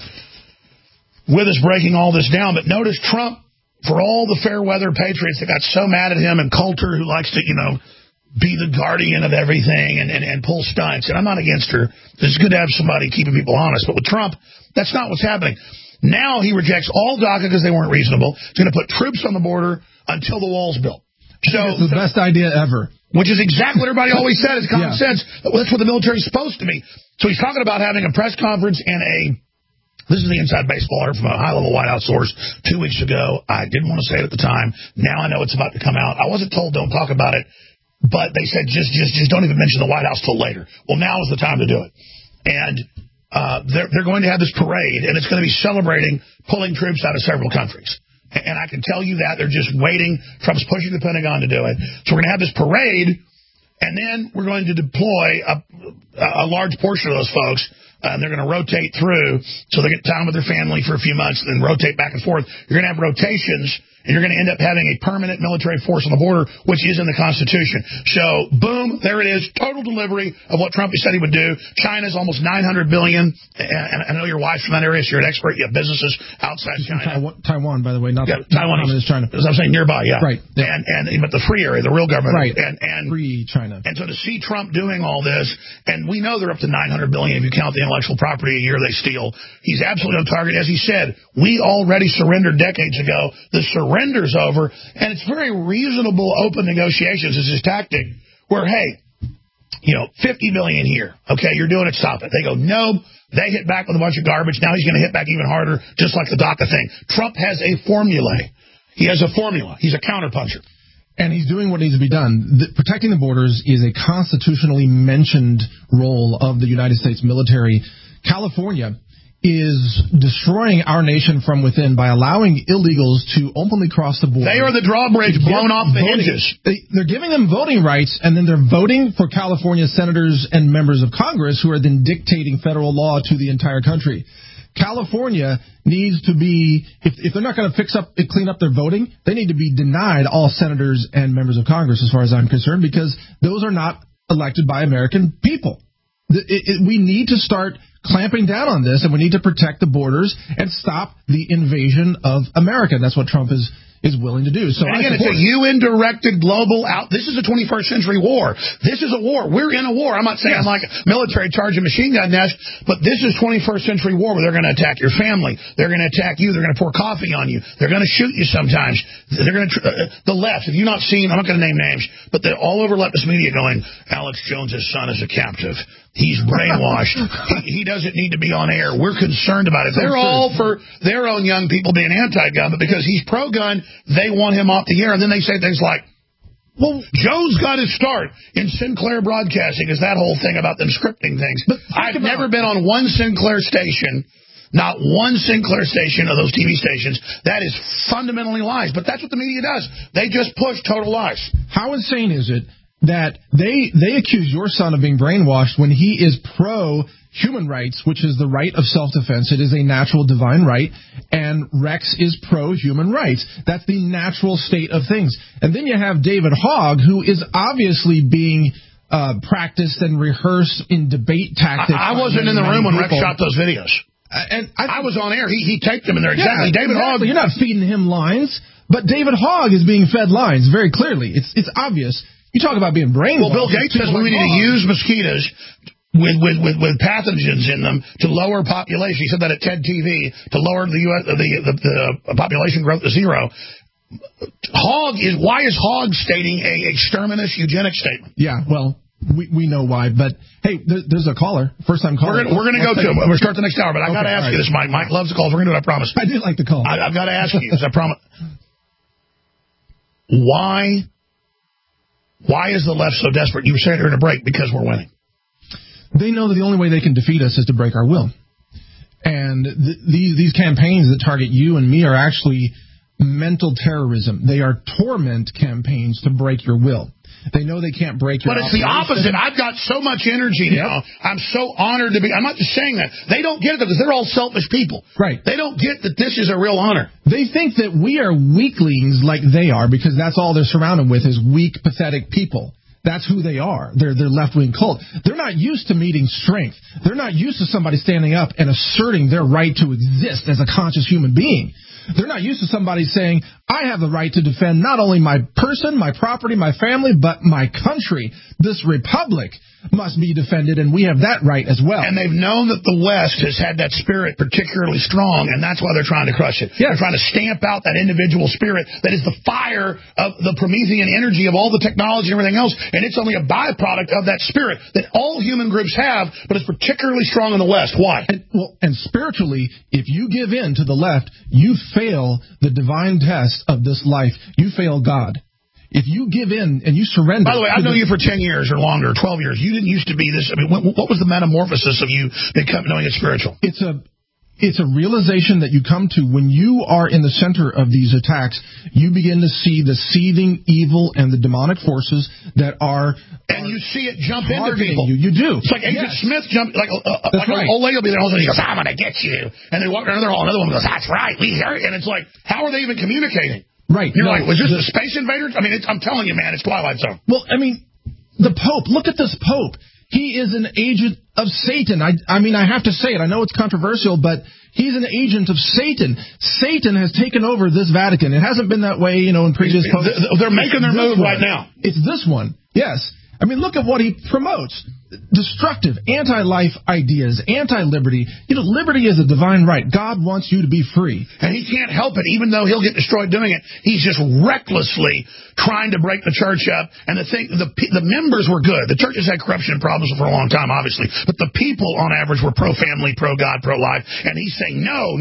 with us breaking all this down. But notice Trump, for all the fair weather patriots that got so mad at him, and Coulter, who likes to, be the guardian of everything and pull stunts. And I'm not against her. It's good to have somebody keeping people honest. But with Trump, that's not what's happening. Now he rejects all DACA because they weren't reasonable. He's going to put troops on the border until the wall's built. So it's the best idea ever. Which is exactly what everybody always said. It's common sense. That's what the military is supposed to be. So he's talking about having a press conference and this is the inside baseball I heard from a high-level White House source 2 weeks ago. I didn't want to say it at the time. Now I know it's about to come out. I wasn't told don't talk about it, but they said just don't even mention the White House till later. Well, now is the time to do it. And they're going to have this parade, and it's going to be celebrating pulling troops out of several countries. And I can tell you that. They're just waiting. Trump's pushing the Pentagon to do it. So we're going to have this parade, and then we're going to deploy a large portion of those folks. And they're going to rotate through so they get time with their family for a few months and then rotate back and forth. You're going to have rotations, and you're going to end up having a permanent military force on the border, which is in the Constitution. So, boom, there it is, total delivery of what Trump said he would do. China's almost $900 billion, and I know your wife's from that area, so you're an expert. You have businesses outside China. Taiwan, by the way, not Taiwan is China. As I'm saying, nearby, yeah. Right. Yeah. But the free area, the real government. Right. And free China. And so to see Trump doing all this, and we know they're up to $900 billion if you count the intellectual property a year they steal. He's absolutely on target. As he said, we already surrendered decades ago. The surrender's over, and it's very reasonable open negotiations is his tactic, where, hey, $50 billion here. Okay, you're doing it, stop it. They go, no. They hit back with a bunch of garbage. Now he's going to hit back even harder, just like the DACA thing. Trump has a formula. He has a formula. He's a counterpuncher. And he's doing what needs to be done. Protecting the borders is a constitutionally mentioned role of the United States military. California is destroying our nation from within by allowing illegals to openly cross the border. They are the drawbridge blown off the hinges. They're giving them voting rights, and then they're voting for California senators and members of Congress who are then dictating federal law to the entire country. California needs to be, if they're not going to clean up their voting, they need to be denied all senators and members of Congress, as far as I'm concerned, because those are not elected by American people. We need to start clamping down on this, and we need to protect the borders and stop the invasion of America. That's what Trump is willing to do. So and again, it's a UN-directed global out. This is a 21st century war. This is a war. We're in a war. I'm not saying I'm like a military charging machine gun nest, but this is 21st century war where they're going to attack your family. They're going to attack you. They're going to pour coffee on you. They're going to shoot you sometimes. They're going to the left. If you've not seen, I'm not going to name names, but they're all over leftist media going, Alex Jones's son is a captive. He's brainwashed. He doesn't need to be on air. We're concerned about it. They're all for their own young people being anti-gun, but because he's pro-gun, they want him off the air. And then they say things like, well, Joe's got his start in Sinclair Broadcasting. Is that whole thing about them scripting things? But I've never been on one Sinclair station, not one Sinclair station of those TV stations. That is fundamentally lies. But that's what the media does. They just push total lies. How insane is it that they accuse your son of being brainwashed when he is pro-human rights, which is the right of self-defense. It is a natural divine right, and Rex is pro-human rights. That's the natural state of things. And then you have David Hogg, who is obviously being practiced and rehearsed in debate tactics. I wasn't in the room when Rex shot those videos. And I was on air. He taped them in there. Exactly. David Hogg. You're not feeding him lines, but David Hogg is being fed lines very clearly. It's obvious. You talk about being brainwashed. Well, Bill Gates says we need to use mosquitoes with pathogens in them to lower population. He said that at TED TV, to lower the population growth to zero. Why is Hogg stating a exterminist eugenics statement? Yeah, well, we know why, but hey, there's a caller, first-time caller. We're going to go to him. We're going to start the next hour, but I've got to ask you this, Mike. Mike loves the calls. We're going to do it, I promise. I do like the call. I've got to ask you this, I promise. Why is the left so desperate? You were saying during a break, because we're winning. They know that the only way they can defeat us is to break our will. And these campaigns that target you and me are actually mental terrorism. They are torment campaigns to break your will. They know they can't break your will. But it's the opposite. I've got so much energy now. I'm so honored to be. I'm not just saying that. They don't get it because they're all selfish people. Right. They don't get that this is a real honor. They think that we are weaklings like they are because that's all they're surrounded with is weak, pathetic people. That's who they are. They're left-wing cult. They're not used to meeting strength. They're not used to somebody standing up and asserting their right to exist as a conscious human being. They're not used to somebody saying, I have the right to defend not only my person, my property, my family, but my country. This republic must be defended, and we have that right as well. And they've known that the West has had that spirit particularly strong, and that's why they're trying to crush it. Yes. They're trying to stamp out that individual spirit that is the fire of the Promethean energy of all the technology and everything else, and it's only a byproduct of that spirit that all human groups have, but it's particularly strong in the West. Why? And spiritually, if you give in to the left, you fail the divine test of this life. You fail God. If you give in and you surrender... By the way, I've known you for 10 years or longer, 12 years. You didn't used to be this... I mean, what was the metamorphosis of you knowing it's spiritual? It's a realization that you come to when you are in the center of these attacks. You begin to see the seething evil and the demonic forces that are... And you see it jump into people. You do. It's like Agent Smith jumped... Like an old lady will be there, and he goes, I'm going to get you. And they walk around another hall, another one goes, that's right, we hear it. And it's like, how are they even communicating? Right. You're like, was this the Space Invaders? I mean, I'm telling you, man, it's Twilight Zone. Well, I mean, the Pope, look at this Pope. He is an agent of Satan. I mean, I have to say it. I know it's controversial, but he's an agent of Satan. Satan has taken over this Vatican. It hasn't been that way, in previous popes. They're making their move right now. It's this one. Yes. I mean, look at what he promotes. Destructive, anti-life ideas, anti-liberty. Liberty is a divine right. God wants you to be free. And he can't help it, even though he'll get destroyed doing it. He's just recklessly trying to break the church up. And the members were good. The church has had corruption problems for a long time, obviously. But the people, on average, were pro-family, pro-God, pro-life. And he's saying, no.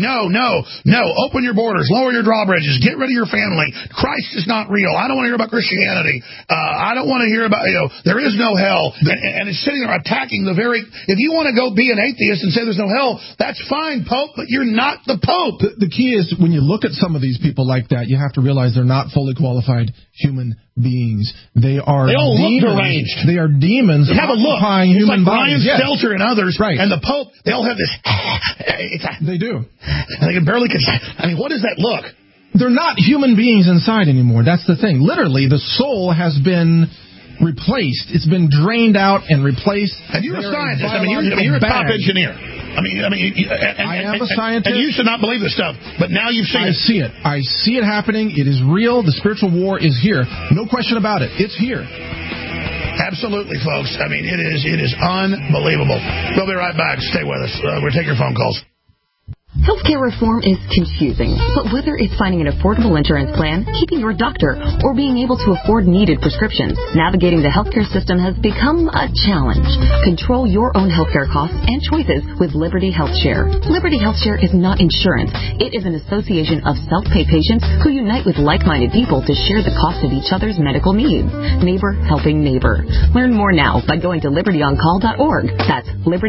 Open your borders. Lower your drawbridges. Get rid of your family. Christ is not real. I don't want to hear about Christianity. I don't want to hear about, there is no hell. And it's sitting there attacking the very... If you want to go be an atheist and say there's no hell, that's fine, Pope, but you're not the Pope. The key is, when you look at some of these people like that, you have to realize they're not fully qualified human beings. They all look deranged. They are demons they have a look. It's human like bodies. Brian Stelter and others, right. And the Pope, they all have this... They do. And they can barely... I mean, what is that look? They're not human beings inside anymore. That's the thing. Literally, the soul has been... replaced. It's been drained out and replaced. And you're a scientist. I mean, you're a top engineer. I am a scientist. And you should not believe this stuff, but now you've seen it. I see it happening. It is real. The spiritual war is here. No question about it. It's here. Absolutely, folks. I mean, it is unbelievable. We'll be right back. Stay with us. We'll take your phone calls. Healthcare reform is confusing, but whether it's finding an affordable insurance plan, keeping your doctor, or being able to afford needed prescriptions, navigating the healthcare system has become a challenge. Control your own healthcare costs and choices with Liberty HealthShare. Liberty HealthShare is not insurance. It is an association of self-pay patients who unite with like-minded people to share the cost of each other's medical needs. Neighbor helping neighbor. Learn more now by going to libertyoncall.org. That's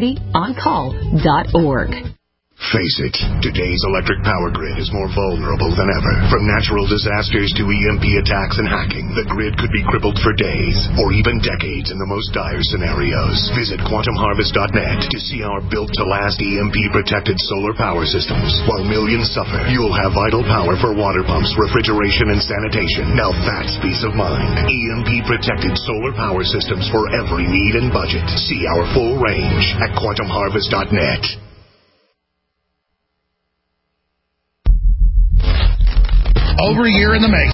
libertyoncall.org. Face it, today's electric power grid is more vulnerable than ever. From natural disasters to EMP attacks and hacking, the grid could be crippled for days or even decades in the most dire scenarios. Visit quantumharvest.net to see our built-to-last EMP-protected solar power systems. While millions suffer, you'll have vital power for water pumps, refrigeration, and sanitation. Now that's peace of mind. EMP-protected solar power systems for every need and budget. See our full range at quantumharvest.net. Over a year in the making.